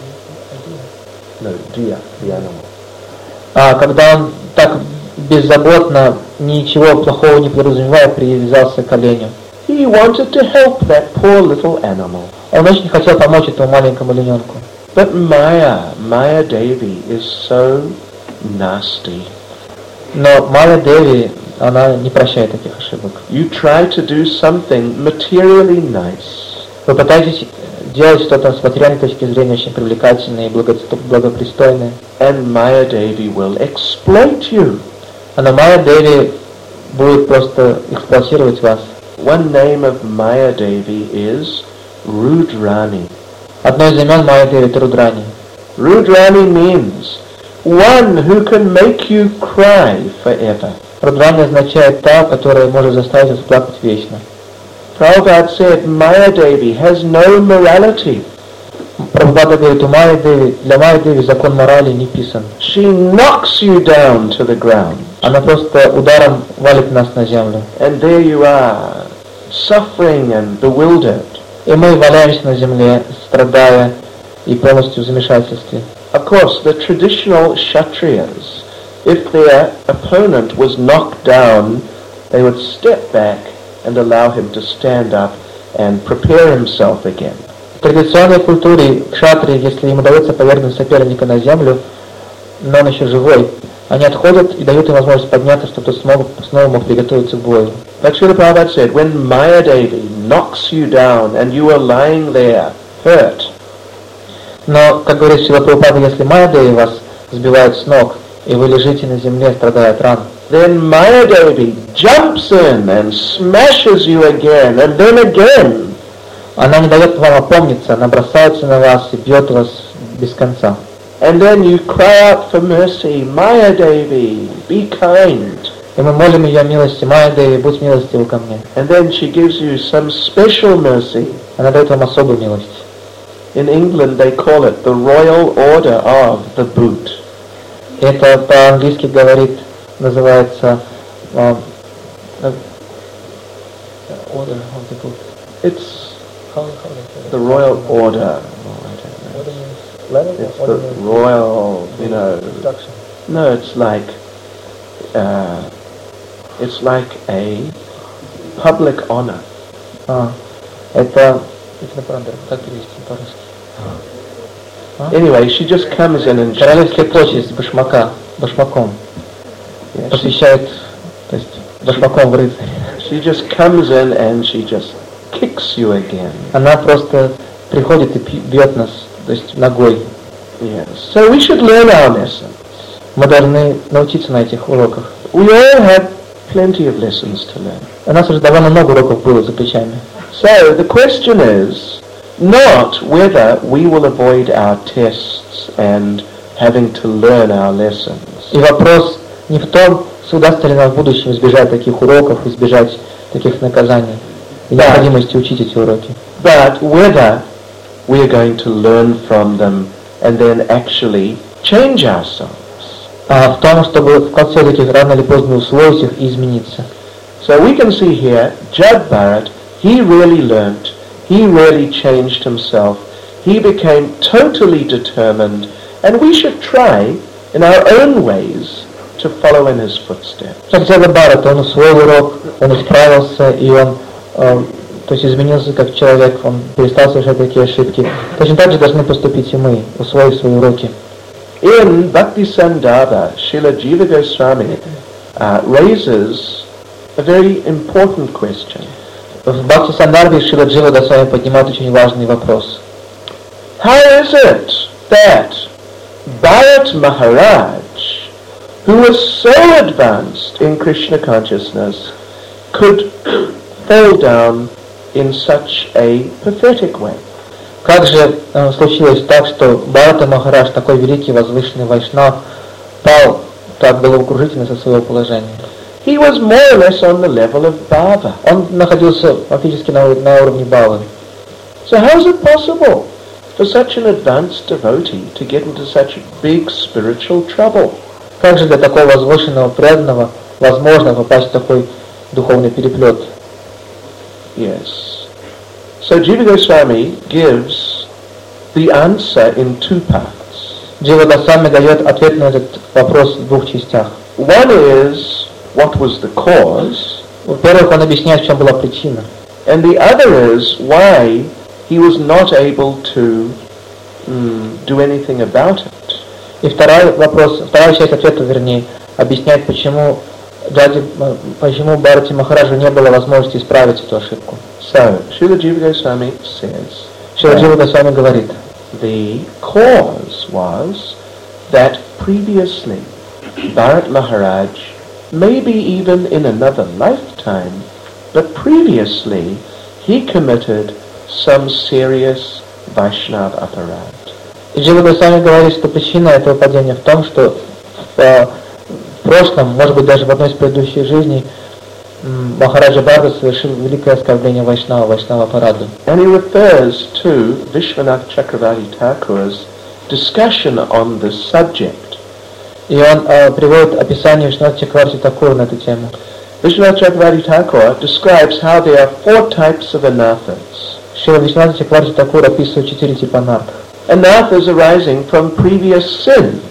No, deer, the animal. А когда он так беззаботно, ничего плохого не подразумевая, привязался к оленю. He wanted to help that poor little animal. Он очень хотел помочь этому маленькому олененку. But Maya, Maya Devi is so nasty. Но Майя Деви, она не прощает таких ошибок. You try to do something materially nice, Вы пытаетесь делать что-то с материальной точки зрения очень привлекательное и благо- благопристойное. and Maya Devi will exploit you. А на Майя Деви будет просто эксплуатировать вас. One name of Maya Devi is Rudrani. Одно из имен Майя Деви — это Рудрани. Rudrani means one who can make you cry forever. Рудрани означает та, которая может заставить вас плакать вечно. Prabhupada said Maya Devi has no morality. Прабхупада говорит, у Майи Деви, для Майи Деви закон морали не писан. She knocks you down to the ground. Она просто ударом валит нас на землю. And there you are, suffering and bewildered. И мы валяемся на земле, страдая и полностью в замешательстве. Of course, the traditional Kshatriyas, if their opponent was knocked down, they would step back and allow him to stand up and prepare himself again. В традиционной культуре кшатрии, если им удается повергнуть соперника на землю, но он еще живой, они отходят и дают им возможность подняться, чтобы тот смог, снова мог приготовиться к бою. Like Srila Prabhupada said, when Maya Devi knocks you down and you are lying there, hurt, Но, как говорит Шрила Прабхупада, если Майя Деви вас сбивает с ног, и вы лежите на земле, страдая от ран, then Maya Devi jumps in and smashes you again and then again. она не дает вам опомниться, она бросается на вас и бьет вас без конца. And then you cry out for mercy, Maya Devi, be kind. И И мы молим ее о милости, Майя Деви, будь милостива ко мне. And then she gives you some special mercy. Она дает вам особую милость. In England they call it the Royal Order of the Boot. Это по-английски говорит, называется um, Order of the Boot. It's How, how the Royal Order. Order means letter, It's order the means royal, you know. instruction. No, it's like uh, it's like a public honor. А, это, это правда, как перевести по-русски? Anyway, she just comes in and she, Королевская почесть башмака, башмаком. yeah, she, Посвящает, то есть башмаком в рыцарь. she just comes in and she just kicks you again. Она просто приходит и пи- бьет нас, то есть ногой. Yes. So we should learn our lesson. Мы должны научиться на этих уроках. We all have plenty of lessons to learn. У нас уже довольно много уроков было за плечами. So the question is not whether we will avoid our tests and having to learn our lessons, И вопрос не в том, удастся ли нам в будущем избежать таких уроков, избежать таких наказаний и Да. необходимости учить эти уроки. but whether we are going to learn from them and then actually change ourselves. А в том, чтобы в конце таких рано или поздно усвоить их и измениться. So we can see here, Jud Bharat, he really learnt, he really changed himself, he became totally determined, and we should try in our own ways to follow in his footsteps. Как Джада Бхарат, он усвоил урок, он исправился, и он э, то есть изменился как человек, он перестал совершать такие ошибки. Точно так же должны поступить и мы, усвоив свои уроки. In Bhaktisandarbha, Srila Jiva Goswami uh, raises a very important question. В Бхакти Сандарбе Шрила Джива Госвами поднимает очень важный вопрос. How is it that Bharat Maharaj, who was so advanced in Krishna consciousness, could fall down in such a pathetic way? Как же э, случилось так, что Бхарата Махарадж, такой великий возвышенный вайшнав, пал так головокружительно со своего положения? He was more or less on the level of bhava. Он находился фактически на, на уровне бхавы. So how is it possible for such an advanced devotee to get into such big spiritual trouble? Как же для такого возвышенного преданного возможно попасть в такой духовный переплет? Yes. So Jiva Goswami gives the answer in two parts. Джива Госвами дает ответ на этот вопрос в двух частях. One is what was the cause, Во-первых, он объясняет, в чем была причина. and the other is why he was not able to mm, do anything about it. И второй вопрос, вторая часть ответа, вернее, объясняет, почему Джади, почему Бхарати Махараджу не было возможности исправить эту ошибку. So Srila Jiva Goswami says Шрила Джива Госвами говорит, the cause was that previously Bharat Maharaj, maybe even in another lifetime, but previously he committed some serious Vaishnava aparad. и Джива Госвами говорит, что причина этого падения в том, что в, э, в прошлом, может быть даже в одной из предыдущих жизней, м, Махараджа Бхарата совершил великое оскорбление Вайшнава, Вайшнава Параду. And he refers to Vishwanath Chakravarti Thakur's discussion on this subject. И он э, приводит описание Вишваната Чакраварти Такура на эту тему. Vishwanath Chakravarti Thakur describes how there are four types of anarthas. Шрила Вишваната Чакраварти Такур описывает четыре типа анарх. Anarthas arising from previous sin,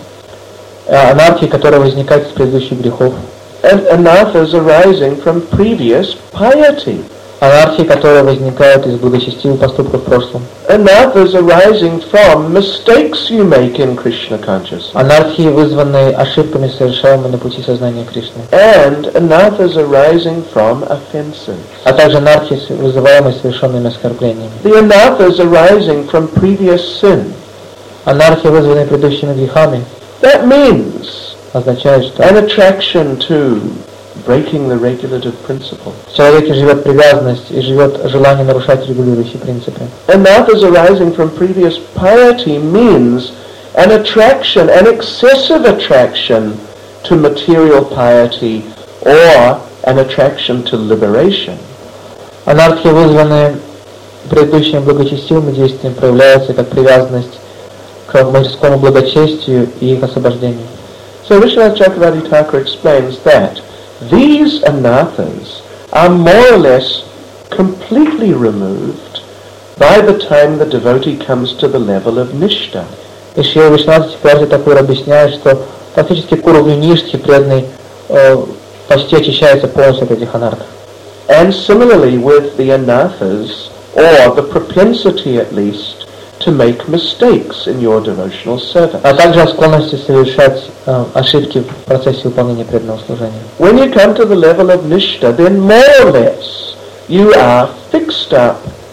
Э, анархии, которые возникают из предыдущих грехов. and anarthas arising from previous piety, Анархии, которые возникают из благочестивых поступков в прошлом. anarthas arising from mistakes you make in Krishna consciousness, Анархии, вызванные ошибками, совершаемыми на пути сознания Кришны. and anarthas arising from offenses. А также анархии, вызываемые совершенными оскорблениями. The anarthas arising from previous sin. Анархии, вызванные предыдущими грехами, That means означает, что an attraction to breaking the regulative principle. в человеке живет привязанность и живет желание нарушать регулирующие принципы. Anarthas arising from previous piety means an attraction, an excessive attraction to material piety or an attraction to liberation. Анархия, вызванная предыдущим благочестивым действием, проявляется как привязанность к мирскому благочестию и к освобождению. So Vishwanath Chakravarti Thakur explains that these anathas are more or less completely removed by the time the devotee comes to the level of nishta. И Шрила Вишванатха Чакраварти Тхакур объясняет, что фактически к уровню ништхи преданный э, почти очищается полностью от этих анарх. And similarly with the anathas, or the propensity at least, to make mistakes in your devotional service. А также о склонности совершать э, ошибки в процессе выполнения преданного служения. When you come to the level of nishta, then more or less you are fixed up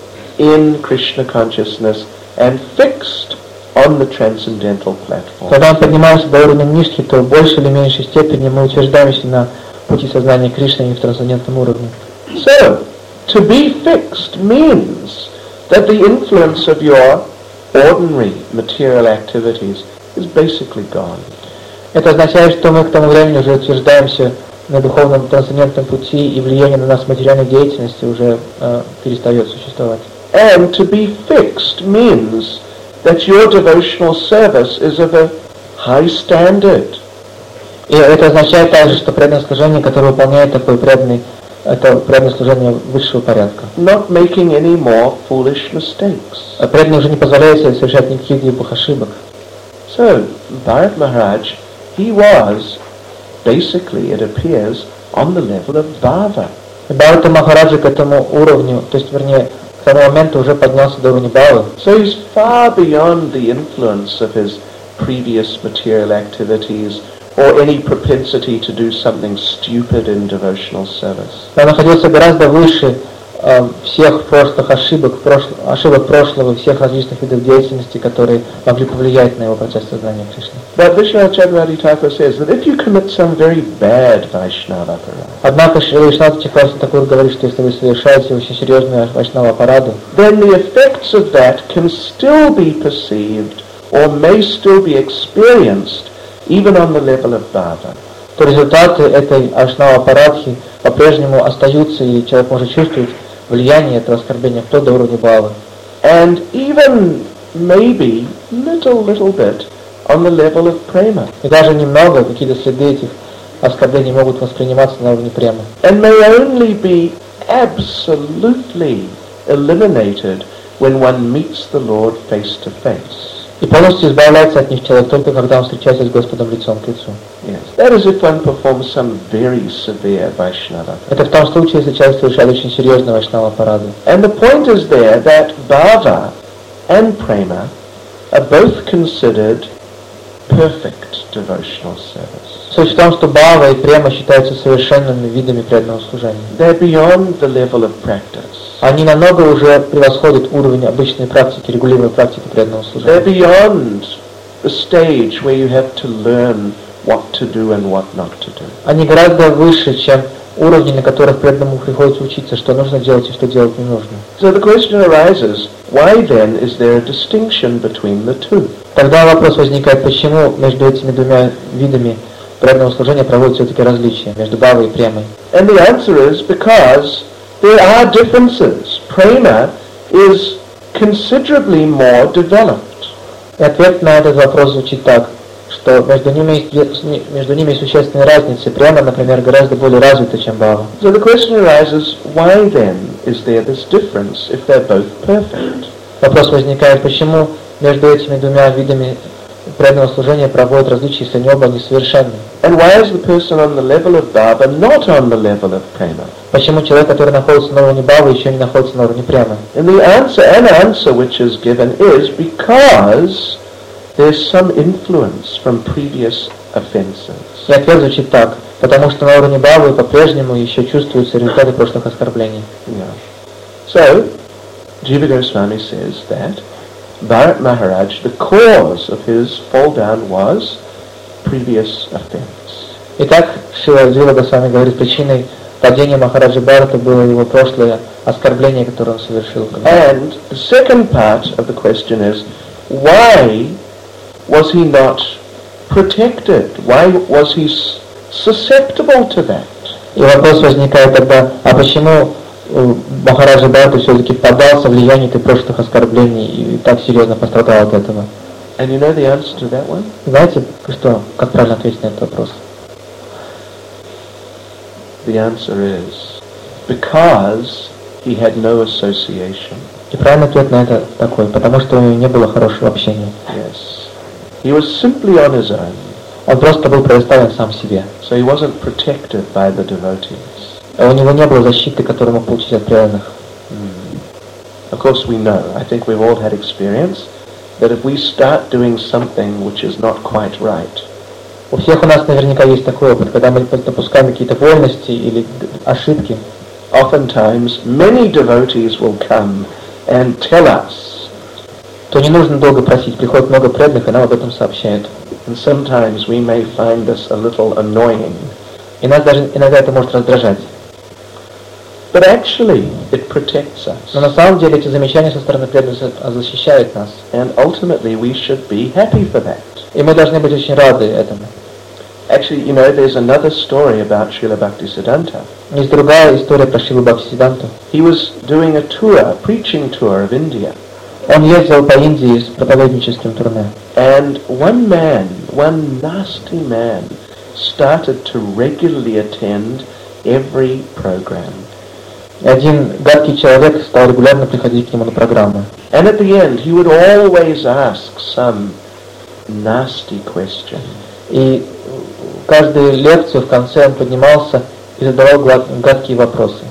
in Krishna consciousness and fixed on the transcendental platform. Когда мы поднимаемся до уровня ништхи, то в большей или меньшей степени мы утверждаемся на пути сознания Кришны и в трансцендентном уровне. So, to be fixed means that the influence of your ordinary material activities is basically gone. Это означает, что мы к тому времени уже утверждаемся на духовном трансцендентном пути, и влияние на нас материальной деятельности уже э, перестает существовать. And to be fixed means that your devotional service is of a high standard. И это означает также, что преданное служение, которое выполняет такой преданный, это преданное служение высшего порядка. Not making any more foolish mistakes. А преданный уже не позволяет себе совершать никаких глупых ошибок. So, Bharat Maharaj, he was basically, it appears, on the level of bhava. И Бхарата Махараджа к этому уровню, то есть, вернее, к тому моменту уже поднялся до уровня бхавы. So he's far beyond the influence of his previous material activities or any propensity to do something stupid in devotional service. Он находился гораздо выше э, всех прошлых ошибок, прошло, ошибок прошлого, всех различных видов деятельности, которые могли повлиять на его процесс сознания Кришны. But Vishwanath Chakravarti Thakur says that if you commit some very bad Vaishnava aparad, Однако Шрила Вишванатха Чакраварти Тхакур говорит, что если вы совершаете очень серьезную вайшнава аппараду, then the effects of that can still be perceived or may still be experienced even on the level of bhava. то результаты этой вайшнава аппарадхи по-прежнему остаются, и человек может чувствовать влияние этого оскорбления вплоть до уровня бхавы. And even maybe little, little bit on the level of prema. И даже немного, какие-то следы этих оскорблений могут восприниматься на уровне према. And may only be absolutely eliminated when one meets the Lord face to face. И полностью избавляется от них человек только когда он встречается с Господом лицом к лицу. Yes, that is if one performs some very severe Vaishnava. Это в том случае, если человек совершает очень серьезную вайшнава аппараду. And the point is there that bhava and prema are both considered perfect devotional service. Суть в том, что бхава и према считаются совершенными видами преданного служения. They're beyond the level of practice. Они намного уже превосходят уровень обычной практики, регулируемой практики преданного They're служения. beyond the stage where you have to learn what to do and what not to do. Они гораздо выше, чем уровни, на которых преданному приходится учиться, что нужно делать и что делать не нужно. So the question arises, why then is there a distinction between the two? Тогда вопрос возникает, почему между этими двумя видами преданного служения проводят все-таки различия между бхавой и премой. And the answer is because there are differences. Prema is considerably more developed. И ответ на этот вопрос звучит так, что между ними есть, между ними есть существенные разницы. Према, например, гораздо более развита, чем бхава. So the question arises, why then is there this difference if they're both perfect? Вопрос возникает, почему между этими двумя видами преданного служения проводят различия, если они оба несовершенны? And why is the person on the level of bhava not on the level of prema? Почему человек, который находится на уровне бхавы, еще не находится на уровне премы? And the answer, an answer which is given is because there's some influence from previous offenses. И ответ звучит так, потому что на уровне бхавы по-прежнему еще чувствуются результаты прошлых оскорблений. Yeah. So, Jiva Goswami says that Bharat Maharaj, the cause of his fall down was previous offense. Итак, Шрила Джива Госвами говорит, причиной падения Махараджи Бхарата было его прошлое оскорбление, которое он совершил. And the second part of the question is, why was he not protected? Why was he susceptible to that? И вопрос возникает тогда, а почему Махараджа Бхарата все-таки поддался влиянию этих прошлых оскорблений и так серьезно пострадал от этого? And you know the answer to that one? Знаете, что, как правильно ответить на этот вопрос? The answer is because he had no association. И правильный ответ на это такой, потому что у него не было хорошего общения. Yes. He was simply on his own. Он просто был предоставлен сам себе. So he wasn't protected by the devotees. У него не было защиты, которую мог получить от преданных. Mm. Of course we know, I think we've all had experience, that if we start doing something which is not quite right, у всех у нас наверняка есть такой опыт, когда мы допускаем какие-то вольности или ошибки. Oftentimes, many devotees will come and tell us. То не нужно долго просить, приходит много преданных, и нам об этом сообщают. And sometimes we may find this a little annoying. И нас даже иногда это может раздражать. But actually, it protects us. Но на самом деле эти замечания со стороны преданных защищают нас. And ultimately, we should be happy for that. И мы должны быть очень рады этому. Actually, you know, there's another story about Srila Bhaktisiddhanta. Есть другая история про Шрилу Бхактисиддханту. He was doing a tour, a preaching tour of India. Он ездил по Индии с проповедническим турне. And one man, one nasty man, started to regularly attend every program. И один гадкий человек стал регулярно приходить к нему на программы. And at the end, he would always ask some nasty question. И каждую лекцию в конце он поднимался и задавал гадкие вопросы.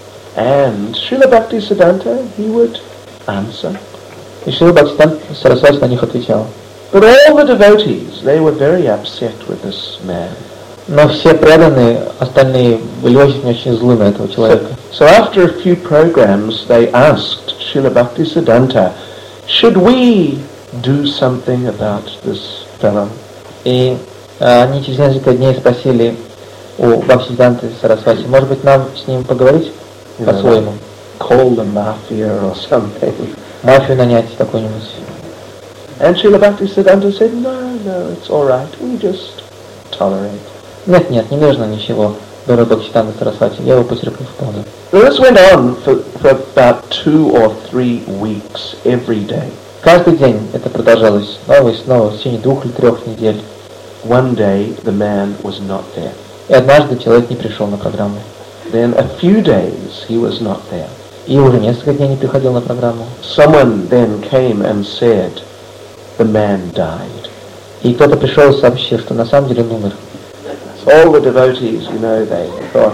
And Srila Bhaktisiddhanta, he would answer. И Шрила Бхактисиддханта Сарасвати на них отвечал. But all the devotees, they were very upset with this man. Но все преданные, остальные были очень, очень злы на этого человека. So, so after a few programs, they asked Srila Bhaktisiddhanta, should we do something about this fellow? И а, они через несколько дней спросили у Бхактисиддханты Сарасвати, может быть, нам с ним поговорить You по-своему? know, call the mafia or something. Мафию нанять какую-нибудь. And Srila Bhaktisiddhanta said, no, no, it's all right. We just tolerate. Нет, нет, не нужно ничего. Говорил Бхактисиддханта Сарасвати, я его потерплю вполне. Well, this went on for, for about two or three weeks every day. Каждый день это продолжалось снова и снова в течение двух или трех недель. One day, the man was not there. И однажды человек не пришел на программу. Then a few days, he was not there. И уже несколько дней не приходил на программу. Someone then came and said, the man died. И кто-то пришел и сообщил, что на самом деле он умер. So all the devotees, you know, they thought,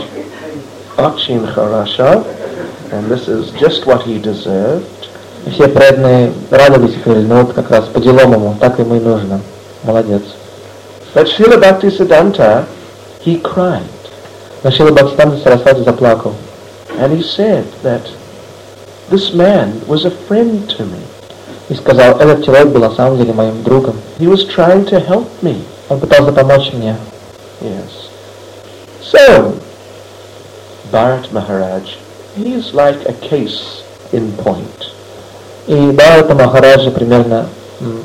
Очень хорошо, and this is just what he deserved. И все преданные радовались и говорили, ну вот как раз по делам ему, так ему и нужно. Молодец. But Srila Bhaktisiddhanta, he cried. Но Шрила Бхактисиддханта Сарасвати заплакал. And he said that this man was a friend to me. И сказал, этот человек был на самом деле моим другом. He was trying to help me. Он пытался помочь мне. Yes. So, Bharat Maharaj, he is like a case in point. И Бхарата Махараджа примерно м,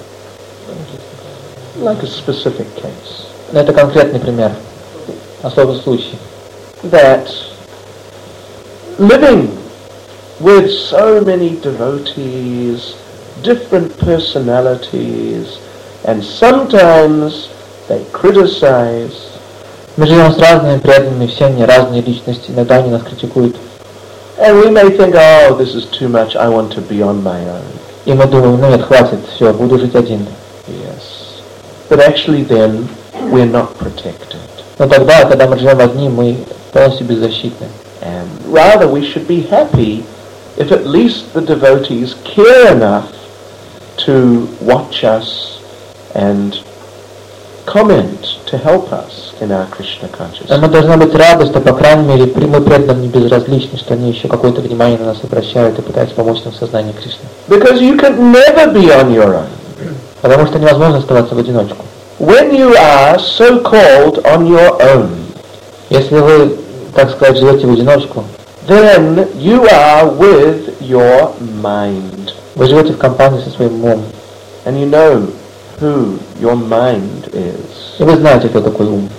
Like a specific case. это конкретный пример, особый случай. That living with so many devotees, different personalities, and sometimes they criticize. Мы живем с разными преданными, все они разные личности, иногда они нас критикуют. And we may think, oh, this is too much, I want to be on my own. И мы думаем, ну нет, хватит, все, буду жить один. Yes. But actually then, we're not protected. Но тогда, когда мы живем одни, мы полностью беззащитны. And rather we should be happy if at least the devotees care enough to watch us and comment to help us in our Krishna Но consciousness. мы должны быть рады, что, по крайней мере, мы преданным не безразличны, что они еще какое-то внимание на нас обращают и пытаются помочь нам в сознании Кришны. Because you can never be on your own. Потому что невозможно оставаться в одиночку. When you are so-called on your own, Если вы, так сказать, живете в одиночку, then you are with your mind. вы живете в компании со своим умом. And you know who your mind is. И вы знаете, кто такой ум.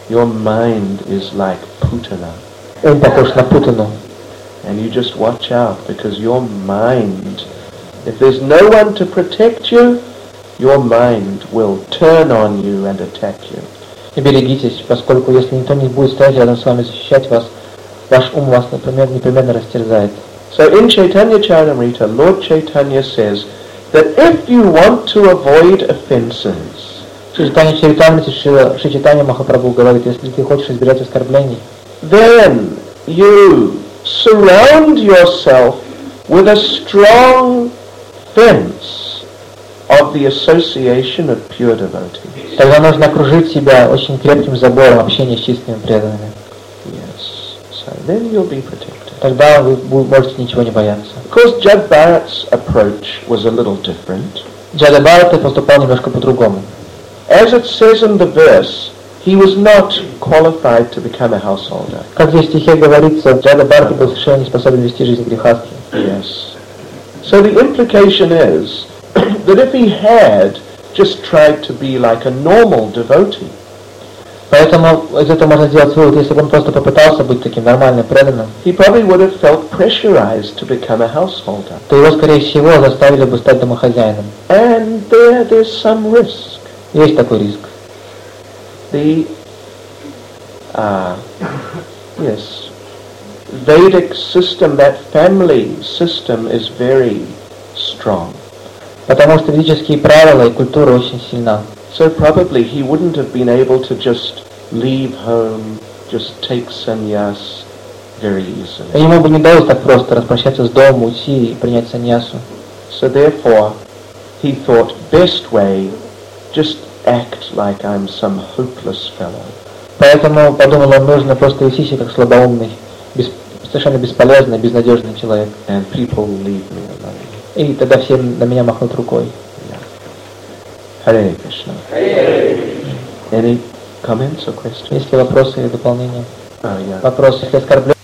Your mind is like Putana. Ум похож на Путину. And you just watch out, because your mind, if there's no one to protect you, your mind will turn on you and attack you. И берегитесь, поскольку если никто не будет стоять рядом с вами защищать вас, ваш ум вас непременно, непременно растерзает. So in Chaitanya Charitamrita, Lord Chaitanya says that if you want to avoid offenses, В Чайтанья Чаритамрите Шри Чайтанья Махапрабху говорит, если ты хочешь избежать оскорблений, then you surround yourself with a strong fence of the association of pure devotees. тогда нужно окружить себя очень крепким забором общения с чистыми преданными. Yes. So then you'll be protected. Тогда вы можете ничего не бояться. Of course, Jad Bharat's approach was a little different. Джада Бхарата поступал немножко по-другому. As it says in the verse, he was not qualified to become a householder. Как здесь в стихе говорится, Джада Бхарата был совершенно не способен вести жизнь грехастки. Yes. So the implication is that if he had just tried to be like a normal devotee, Поэтому из этого можно сделать вывод, если бы он просто попытался быть таким нормальным преданным, he probably would have felt pressurized to become a householder. то его, скорее всего, заставили бы стать домохозяином. And there, there's some risk. Есть такой риск. The, uh, yes, Vedic system, that family system is very strong. Потому что ведические правила и культура очень сильна. So probably he wouldn't have been able to just leave home, just take sannyas very easily. И ему бы не удалось так просто распрощаться с домом, уйти и принять саньясу. So therefore, he thought, best way, just act like I'm some hopeless fellow. Поэтому подумал, он нужно просто вести себя как слабоумный, бес, совершенно бесполезный, безнадежный человек. And people will leave me alone. И тогда все на меня махнут рукой. Hare Krishna. Any comments or questions? Есть ли вопросы или дополнения? Oh, yeah. Вопрос, если оскорблен